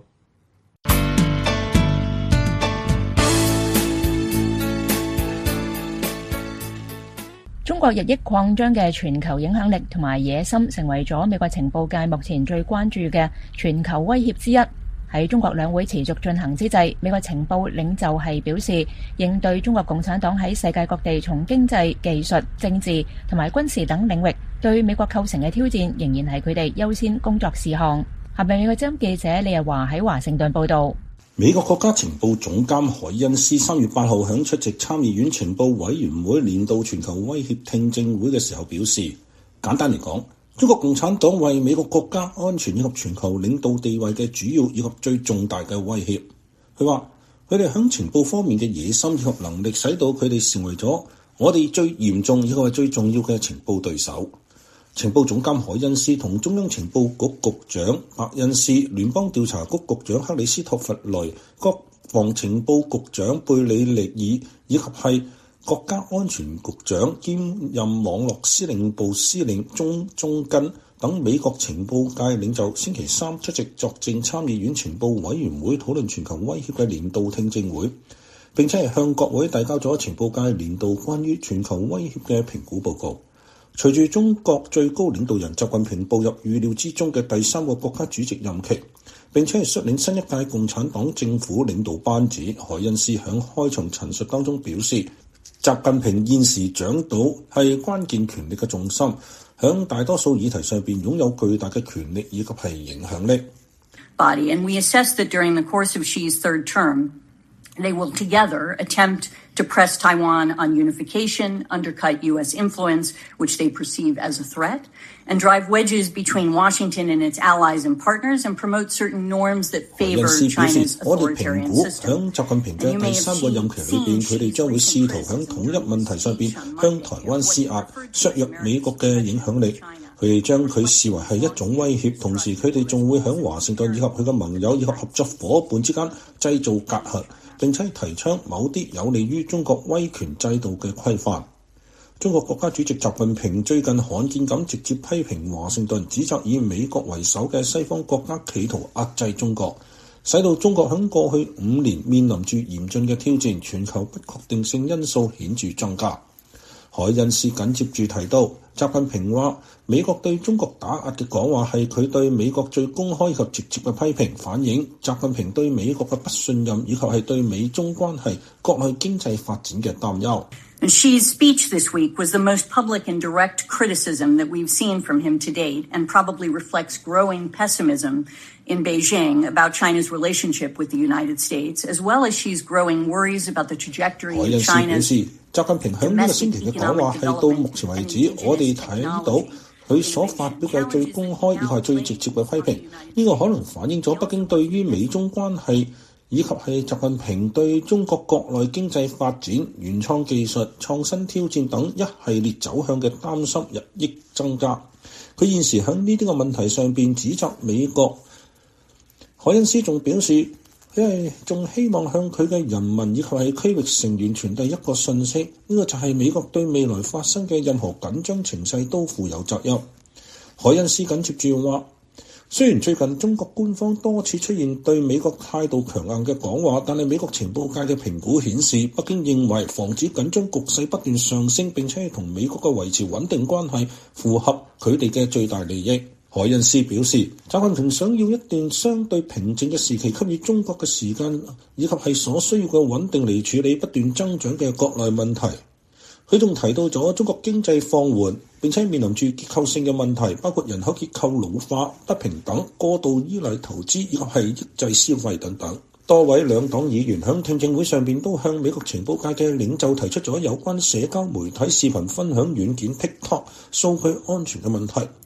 中國日益擴張嘅全球影響力同埋野心，成為咗美國情報界目前最關注嘅全球威脅之一。喺中國兩會持續進行之際，美國情報領袖係表示，應對中國共產黨喺世界各地從經濟、技術、政治同埋軍事等領域對美國構成嘅挑戰，仍然係佢哋優先工作事項。下面美國之音記者李日華喺華盛頓報道。 美國國家情報總監海恩斯三月八號響出席參議院情報委員會年度全球威脅聽證會嘅時候表示，簡單嚟講，中國共產黨為美國國家安全以及全球領導地位嘅主要以及最重大嘅威脅。佢話佢哋響情報方面嘅野心以及能力，使到佢哋成為咗我哋最嚴重以及係最重要嘅情報對手。情報總監海恩斯同中央情報局局長伯恩斯、聯邦調查局局長克里斯托弗雷、國防情報局長貝里利爾以及係國家安全局長兼任網絡司令部司令鍾中根等美國情報界領袖星期三出席作證參議院情報委員會討論全球威脅嘅年度聽證會，並且係向國會遞交咗情報界年度關於全球威脅嘅評估報告。隨住中國最高領導人習近平步入預料之中嘅第三個國家主席任期，並且係率領新一屆共產黨政府領導班子，海恩斯響開場陳述當中表示，習近平現時掌島係關鍵權力嘅重心，響大多數議題上邊擁有巨大嘅權力以及係影響力。 Body, and we assess that during the course of Xi's third term, they will together attempt to press Taiwan on unification, undercut U S influence, which they perceive as a threat, and drive wedges between Washington and its allies and partners, and promote certain norms that favor China's authoritarian system. 響習近平嘅第三個任期裏邊，佢哋將會試圖響統一問題上邊向台灣施壓，削弱美國嘅影響力。佢哋將佢視為係一種威脅，同時佢哋仲會響華盛頓以及佢嘅盟友以及合作夥伴之間製造隔閡，並且提倡某啲有利於中國威權制度嘅規範。中國國家主席習近平最近罕見咁直接批評華盛頓，指責以美國為首嘅西方國家企圖壓制中國，使到中國喺過去五年面臨住嚴峻嘅挑戰，全球不確定性因素顯著增加。海恩斯緊接住提到，習近平話美國對中國打壓嘅講話係佢對美國最公開及直接嘅批評，反映習近平對美國嘅不信任以及係對美中關係國內經濟發展嘅擔憂。 Xi's speech this week was the most public and direct criticism that we've seen from him to date, and probably reflects growing pessimism in Beijing about China's relationship with the United States, as well as Xi's growing worries about the trajectory of China's 習近平喺呢個星期嘅講話係到目前為止，我哋睇到佢所發表嘅最公開以及係最直接嘅批評。呢個可能反映咗北京對於美中關係以及係習近平對中國國內經濟發展、原創技術、創新挑戰等一系列走向嘅擔心日益增加。佢現時喺呢啲個問題上邊指責美國。海恩斯仲表示，佢係仲希望向佢嘅人民以及係區域成員傳遞一個訊息，呢個就係美國對未來發生嘅任何緊張情勢都負有責任。海恩斯緊接住話，雖然最近中國官方多次出現對美國態度強硬嘅講話，但係美國情報界嘅評估顯示，北京認為防止緊張局勢不斷上升，並且係同美國嘅維持穩定關係符合佢哋嘅最大利益。海恩斯表示，習近平想要一段相對平靜嘅時期，給予中國嘅時間以及係所需要嘅穩定嚟處理不斷增長嘅國內問題。佢仲提到咗中國經濟放緩，並且面臨住結構性嘅問題，包括人口結構老化、不平等、過度依賴投資以及係抑制消費等等。多位兩黨議員喺聽證會上邊都向美國情報界嘅領袖提出咗有關社交媒體視頻分享軟件 TikTok 數據安全嘅問題。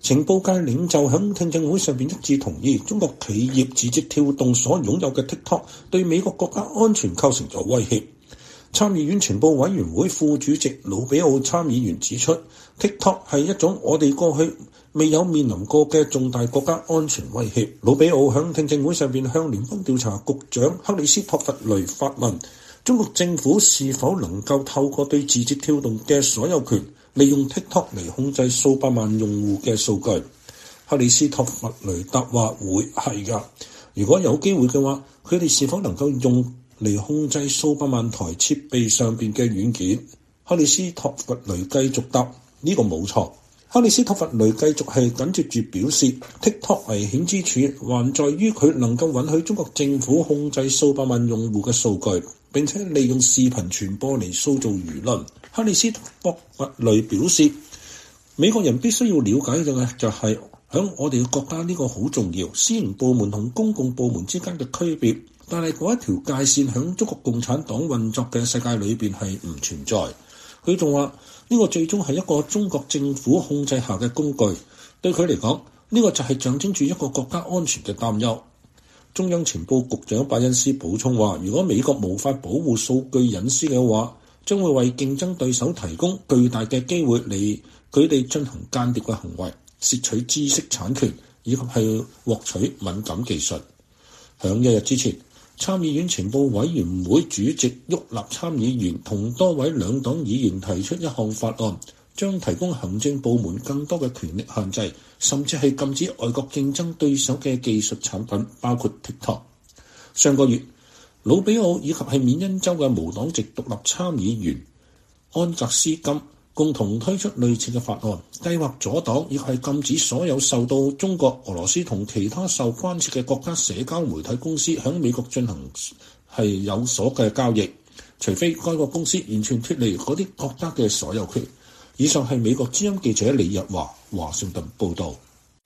情報界領袖喺聽證會上邊一致同意，中國企業字節跳動所擁有嘅 TikTok 對美國國家安全構成咗威脅。參議院情報委員會副主席魯比奧參議員指出 ，TikTok 係一種我哋過去未有面臨過嘅重大國家安全威脅。魯比奧喺聽證會上邊向聯邦調查局長克里斯托弗雷發問：中國政府是否能夠透過對字節跳動嘅所有權，利用 TikTok 嚟控制數百萬用戶嘅數據？克里斯托弗雷答話：會係㗎。如果有機會嘅話，佢哋是否能夠用嚟控制數百萬台設備上邊嘅軟件？克里斯托弗雷繼續答：呢、這個冇錯。克里斯托弗雷繼續係緊接住表示 ，TikTok 危險之處還在於佢能夠允許中國政府控制數百萬用戶嘅數據，並且利用視頻傳播嚟塑造輿論。克里斯托弗雷表示，美國人必須要了解嘅就係、是、喺我哋嘅國家呢個好重要，私營部門同公共部門之間嘅區別。但係嗰一條界線喺中國共產黨運作嘅世界裏邊係唔存在。佢仲話呢個最終係一個中國政府控制下嘅工具，對佢嚟講呢個就係象徵住一個國家安全嘅擔憂。中央情報局長拜恩斯補充話，如果美國無法保護數據隱私嘅話，將會為競爭對手提供巨大嘅機會嚟佢哋進行間諜嘅行為，竊取知識產權以及係獲取敏感技術。響一日之前，參議院情報委員會主席沃納參議員同多位兩黨議員提出一項法案，將提供行政部門更多嘅權力限制，甚至係禁止外國競爭對手嘅技術產品，包括 TikTok。上個月，魯比奧以及係緬因州嘅無黨籍獨立參議員安格斯金共同推出類似嘅法案，計劃阻擋以及係禁止所有受到中國、俄羅斯同其他受關切嘅國家社交媒體公司喺美國進行係有所嘅交易，除非該個公司完全脫離嗰啲國家嘅所有權。以上係美國之音記者李日華華盛頓報導。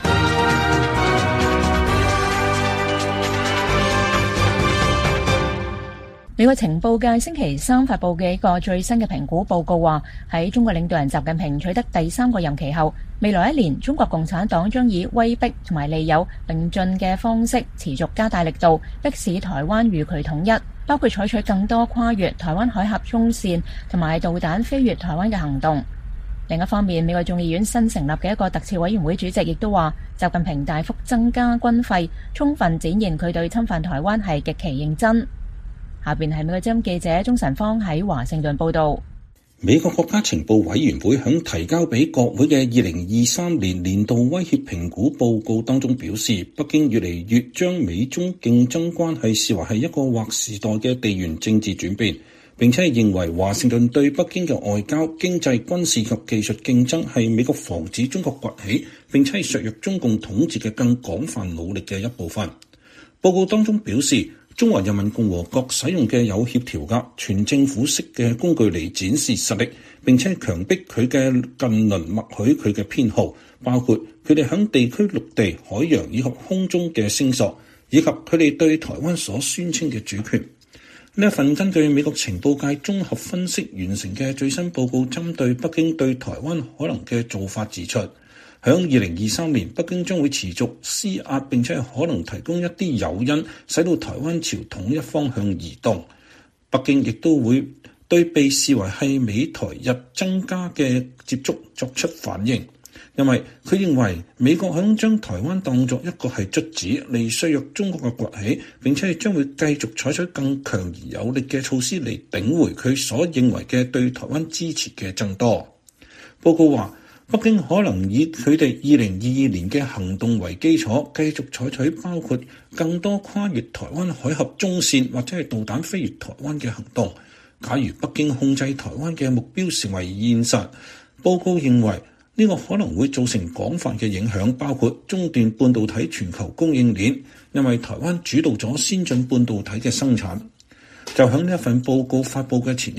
美國情報界星期三發佈嘅一個最新嘅評估報告話，喺中國領導人習近平取得第三個任期後，未來一年中國共產黨將以威逼同埋利誘並進嘅方式持續加大力度，迫使台灣與佢統一，包括採取更多跨越台灣海峽中線同埋導彈飛越台灣嘅行動。另一方面，美國眾議院新成立嘅一個特設委員會主席亦都話，習近平大幅增加軍費，充分展現佢對侵犯台灣係極其認真。下邊係美國之音記者鍾晨芳喺華盛頓報道。 美國國家情報委員會響提交俾國會嘅二零二三年年度威脅評估報告當中表示，北京越嚟越將美中競爭關係視為係一個劃時代嘅地緣政治轉變，並且認為華盛頓對北京嘅外交、經濟、軍事及技術競爭係美國防止中國崛起，並且係削弱中共統治嘅更廣泛努力嘅一部分。報告當中表示，中華人民共和國使用嘅有協調嘅全政府式嘅工具嚟展示實力，並且強迫佢嘅近鄰默許佢嘅偏好，包括佢哋響地區陸地、海洋以及空中嘅聲索，以及佢哋對台灣所宣稱嘅主權。呢一份根據美國情報界綜合分析完成嘅最新報告，針對北京對台灣可能嘅做法指出，響二零二三年，北京將會持續施壓，並且可能提供一啲誘因，使到台灣朝統一方向移動。北京亦都會對被視為係美台日增加嘅接觸作出反應，因為佢認為美國響將台灣當作一個係卒子嚟削弱中國嘅崛起，並且將會繼續採取更強而有力嘅措施嚟頂回佢所認為嘅對台灣支持嘅增多。報告話，北京可能以佢哋二零二二年嘅行動為基礎，繼續採取包括更多跨越台灣海峽中線或者係導彈飛越台灣嘅行動。假如北京控制台灣嘅目標成為現實，報告認為呢個可能會造成廣泛嘅影響，包括中斷半導體全球供應鏈，因為台灣主導咗先進半導體嘅生產。就喺呢一份報告發佈嘅前一日，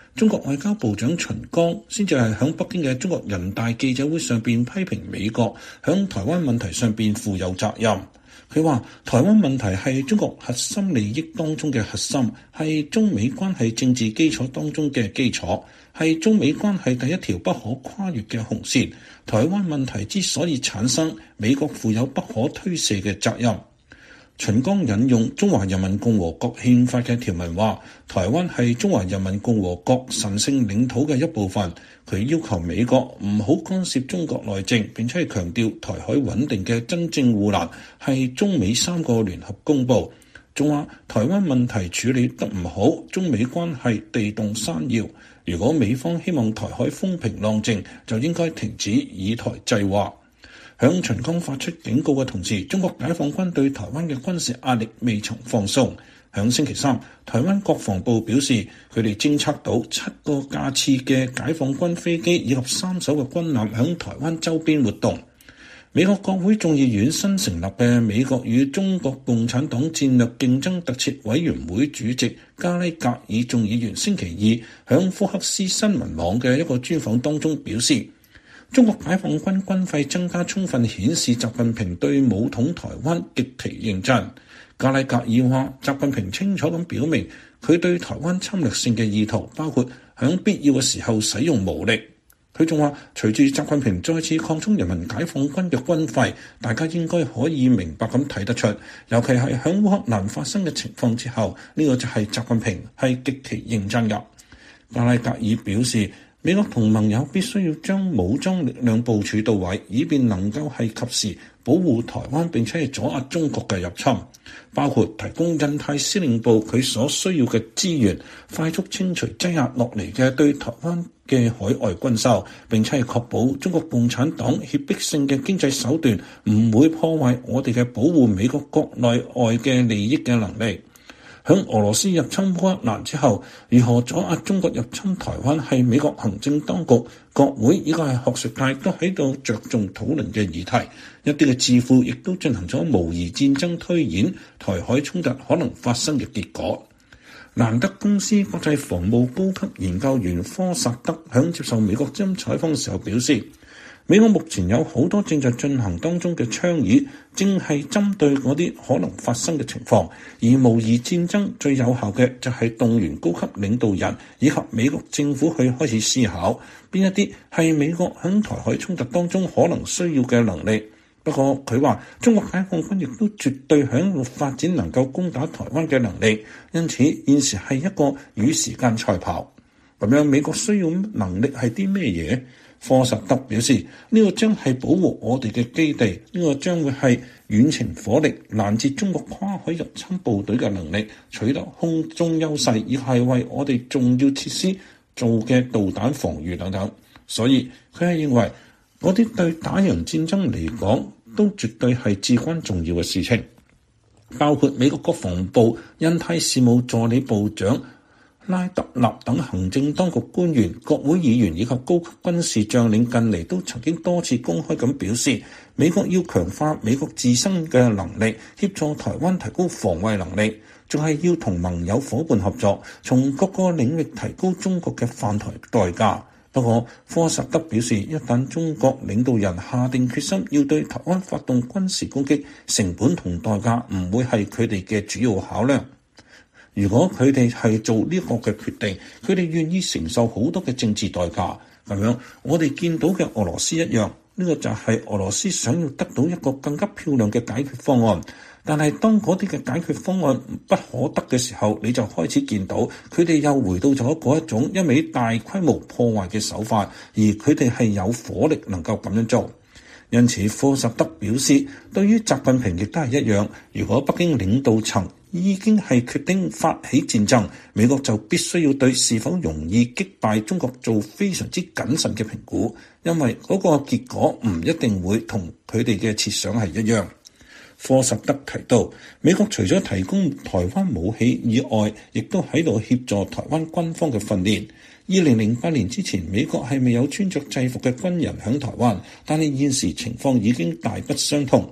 中國外交部長秦剛先至係響北京嘅中國人大記者會上邊批評美國響台灣問題上邊負有責任。佢話台灣問題係中國核心利益當中嘅核心，係中美關係政治基礎當中嘅基礎，係中美關係第一條不可跨越嘅紅線。台灣問題之所以產生，美國負有不可推卸嘅責任。秦剛引用中華人民共和國憲法嘅條文話，台灣係中華人民共和國神聖領土嘅一部分。佢要求美國唔好干涉中國內政，並且係強調台海穩定嘅真正護欄係中美三個聯合公報。仲話台灣問題處理得唔好，中美關係地動山搖。如果美方希望台海風平浪靜，就應該停止以台制華。向秦剛發出警告嘅同時，中國解放軍對台灣嘅軍事壓力未曾放鬆。響星期三，台灣國防部表示，佢哋偵測到七個架次嘅解放軍飛機以及三艘嘅軍艦響台灣周邊活動。美國國會眾議院新成立嘅美國與中國共產黨戰略競爭特設委員會主席加拉格爾眾議員星期二響福克斯新聞網嘅一個專訪當中表示，中國解放軍軍費增加充分顯示習近平對武統台灣極其認真。加拉格爾話，習近平清楚咁表明佢對台灣侵略性嘅意圖，包括響必要嘅時候使用武力。佢仲話，隨住習近平再次擴充人民解放軍嘅軍費，大家應該可以明白咁睇得出，尤其係響烏克蘭發生嘅情況之後，呢、這個就係習近平係極其認真㗎。加拉格爾表示，美國同盟友必須要將武裝力量部署到位，以便能夠係及時保護台灣，並且係阻壓中國嘅入侵，包括提供印太司令部佢所需要嘅資源，快速清除積壓落嚟嘅對台灣嘅海外軍售，並且係確保中國共產黨脅迫性嘅經濟手段唔會破壞我哋嘅保護美國國內外嘅利益嘅能力。響俄羅斯入侵烏克蘭之後，如何阻壓中國入侵台灣係美國行政當局、國會以及係學術界都喺度着重討論嘅議題。一啲嘅智庫亦都進行咗模擬戰爭推演，台海衝突可能發生嘅結果。蘭德公司國際防務高級研究員科薩德響接受美國之音採訪嘅時候表示，美國目前有好多正在進行當中嘅倡議，正係針對嗰啲可能發生嘅情況，而模擬戰爭最有效嘅就係動員高級領導人以及美國政府去開始思考邊一啲係美國響台海衝突當中可能需要嘅能力。不過佢話，中國解放軍亦都絕對響發展能夠攻打台灣嘅能力，因此現時係一個與時間賽跑。咁樣美國需要能力係啲咩嘢？科薩德表示，呢、這個將係保護我哋嘅基地，呢、這個將會係遠程火力攔截中國跨海入侵部隊嘅能力，取得空中優勢，亦係為我哋重要設施做嘅導彈防禦等等。所以佢係認為嗰啲對打贏戰爭嚟講都絕對係至關重要嘅事情，包括美國國防部印太事務助理部長拉德納等行政當局官員、國會議員以及高級軍事將領近嚟都曾經多次公開咁表示，美國要強化美國自身嘅能力，協助台灣提高防衛能力，仲係要同盟友夥伴合作，從各個領域提高中國嘅犯台代價。不過，科薩德表示，一旦中國領導人下定決心要對台灣發動軍事攻擊，成本同代價唔會係佢哋嘅主要考量。如果佢哋係做呢個嘅決定，佢哋願意承受好多嘅政治代價。咁樣，我哋見到嘅俄羅斯一樣，呢個就係俄羅斯想要得到一個更加漂亮嘅解決方案。但係當嗰啲嘅解決方案不可得嘅時候，你就開始見到佢哋又回到咗嗰一種一味大規模破壞嘅手法，而佢哋係有火力能夠咁樣做。因此，科薩德表示，對於習近平亦都係一樣，如果北京領導層已經係決定發起戰爭，美國就必須要對是否容易擊敗中國做非常之謹慎嘅評估，因為嗰個結果唔一定會同佢哋嘅設想係一樣。科薩德提到，美國除咗提供台灣武器以外，亦都喺度協助台灣軍方嘅訓練。二零零八年之前，美國係未有穿着制服嘅軍人響台灣，但係現時情況已經大不相同。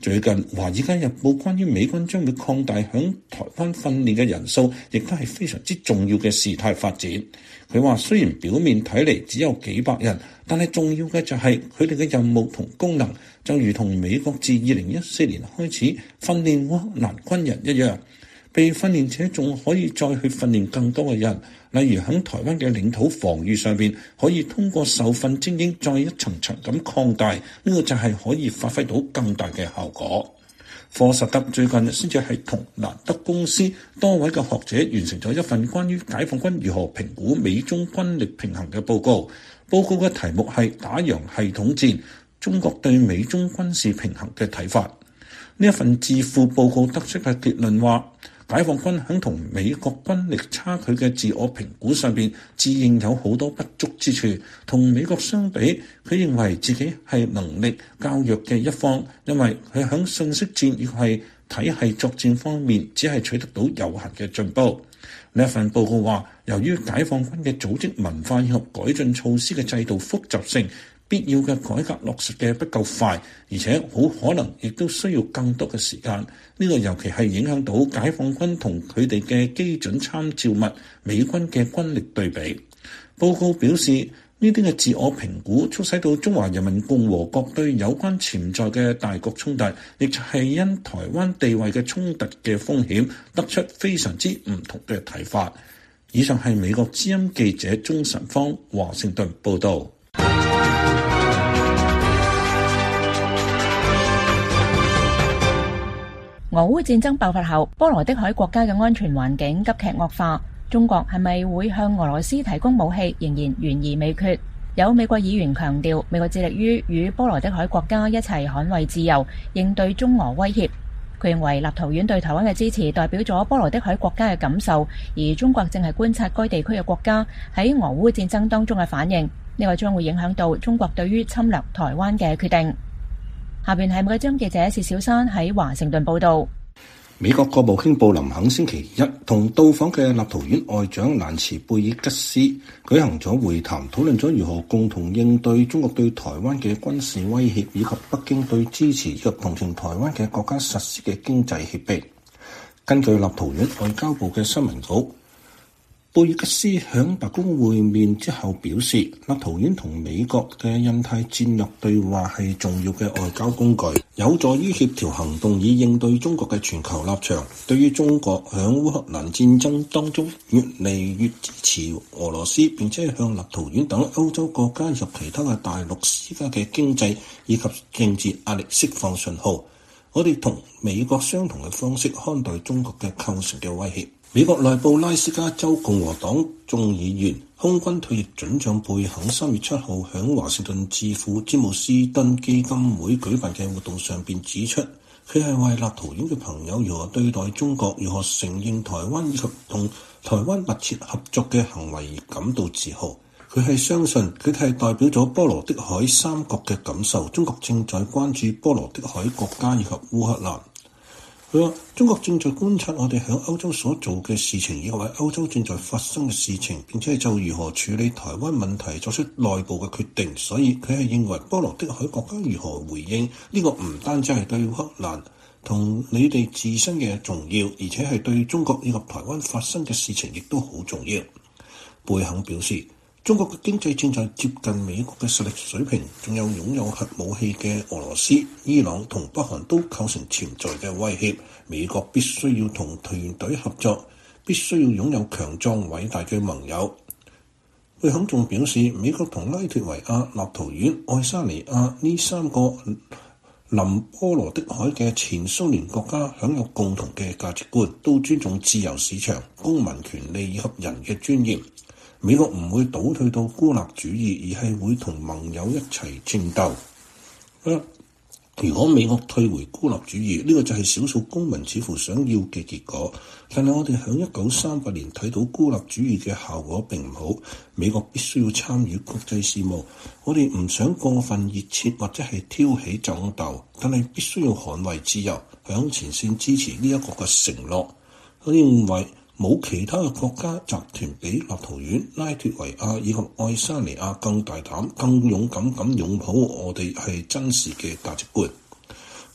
最近《華爾街日報》關於美軍將會擴大響台灣訓練嘅人數，亦都係非常之重要嘅事態發展。佢話雖然表面睇嚟只有幾百人，但係重要嘅就係佢哋嘅任務同功能，就如同美國自二零一四年開始訓練烏克蘭軍人一樣。被訓練者仲可以再去訓練更多嘅人，例如喺台灣嘅領土防禦上邊，可以通過受訓精英再一層層咁擴大，呢、這個就係可以發揮到更大嘅效果。科實德最近先至係同蘭德公司多位嘅學者完成咗一份關於解放軍如何評估美中軍力平衡嘅報告。報告嘅題目係打贏系統戰，中國對美中軍事平衡嘅睇法。呢一份智庫報告得出嘅結論話，解放軍喺同美國軍力差距嘅自我評估上邊，自認有好多不足之處。同美國相比，佢認為自己係能力較弱嘅一方，因為佢喺信息戰亦係體系作戰方面，只係取得到有限嘅進步。呢一份報告話，由於解放軍嘅組織文化以及改進措施嘅制度複雜性，必要嘅改革落實嘅不夠快，而且好可能亦都需要更多嘅時間。呢個尤其係影響到解放軍同佢哋嘅基準參照物美軍嘅軍力對比。報告表示，呢啲嘅自我評估促使到中華人民共和國對有關潛在嘅大國衝突，亦就係因台灣地位嘅衝突嘅風險，得出非常之唔同嘅睇法。以上係美國之音記者鍾晨芳華盛頓報導。 俄烏戰爭爆發後，波羅的海國家嘅安全環境急劇惡化。中國係咪會向俄羅斯提供武器，仍然懸而未決。有美國議員強調，美國致力於與波羅的海國家一齊捍衛自由，應對中俄威脅。佢認為立陶宛對台灣嘅支持代表咗波羅的海國家嘅感受，而中國正係觀察該地區嘅國家喺俄烏戰爭當中嘅反應，呢個將會影響到中國對於侵略台灣嘅決定。下邊係美國之音記者薛小山喺華盛頓報道。 美國國務卿布林肯星期一同到訪嘅立陶宛外長蘭茨貝爾吉斯舉行咗會談，討論咗如何共同應對中國對台灣嘅軍事威脅，以及北京對支持以及同情台灣嘅國家實施嘅經濟脅迫。根據立陶宛外交部嘅新聞稿，貝爾吉斯響白宮會面之後表示，立陶宛同美國嘅印太戰略對話係重要嘅外交工具，有助於協調行動以應對中國嘅全球立場。對於中國響烏克蘭戰爭當中越嚟越支持俄羅斯，並且向立陶宛等歐洲國家及其他嘅大陸施加嘅經濟以及政治壓力釋放信號，我哋同美國相同嘅方式看待中國嘅構成嘅威脅。美國內布拉斯加州共和黨眾議員空軍退役准將貝肯三月七號響華盛頓智庫詹姆斯敦基金會舉辦嘅活動上邊指出，佢係為立陶宛嘅朋友如何對待中國、如何承認台灣以及同台灣密切合作嘅行為而感到自豪。佢係相信佢係代表咗波羅的海三國嘅感受，中國正在關注波羅的海國家以及烏克蘭。佢話：中國正在觀察我哋喺歐洲所做嘅事情，以及喺歐洲正在發生嘅事情，並且就如何處理台灣問題作出內部嘅決定。所以佢係認為波羅的海國家如何回應呢個唔單止係對烏克蘭同你哋自身嘅重要，而且係對中國以及台灣發生嘅事情亦都好重要。貝肯表示，中國嘅經濟正在接近美國嘅實力水平，仲有擁有核武器嘅俄羅斯、伊朗同北韓都構成潛在嘅威脅。美國必須要同團隊合作，必須要擁有強壯偉大嘅盟友。貝肯仲表示，美國同拉脫維亞、立陶宛、愛沙尼亞呢三個臨波羅的海嘅前蘇聯國家享有共同嘅價值觀，都尊重自由市場、公民權利以及人嘅尊嚴。美國唔會倒退到孤立主義，而係會同盟友一齊戰鬥。啊，如果美國退回孤立主義，呢個就係少數公民似乎想要嘅結果。但係我哋喺一九三八年睇到孤立主義嘅效果並唔好。美國必須要參與國際事務，我哋唔想過分熱切或者係挑起爭鬥，但係必須要捍衛自由，響前線支持呢一個嘅承諾。我認為冇其他嘅國家集團比立陶宛、拉脫維亞以及愛沙尼亞更大膽、更勇敢咁擁抱我哋係真實嘅價值觀。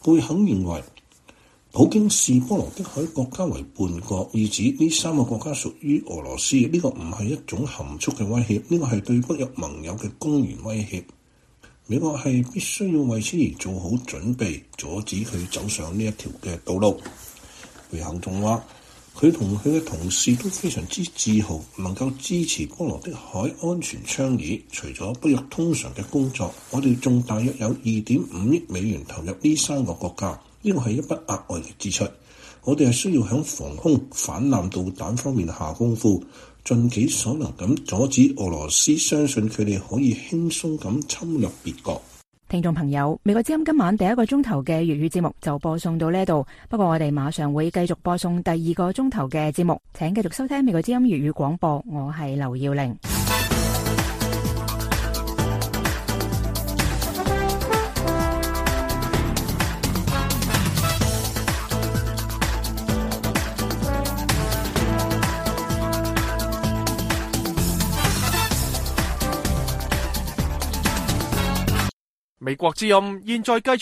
貝肯認為，普京視波羅的海國家為叛國，意指呢三個國家屬於俄羅斯。呢個唔係一種含蓄嘅威脅，呢個係對北約盟友嘅公然威脅。美國係必須要為此而做好準備，阻止佢走上呢一條嘅道路。貝肯仲話，佢同佢嘅同事都非常之自豪，能夠支持波羅的海安全倡議。除咗北約通常嘅工作，我哋仲大約有二點五億美元投入呢三個國家，呢個係一筆額外嘅支出。我哋係需要響防空、反艦導彈方面下功夫，盡己所能咁阻止俄羅斯相信佢哋可以輕鬆咁侵略別國。 聽眾朋友，美國之音今晚第一個鐘頭嘅粵語節目就播送到呢度，不過我哋馬上會繼續播送第二個鐘頭嘅節目，請繼續收聽美國之音粵語廣播，我係劉耀玲。 美國之音現在繼續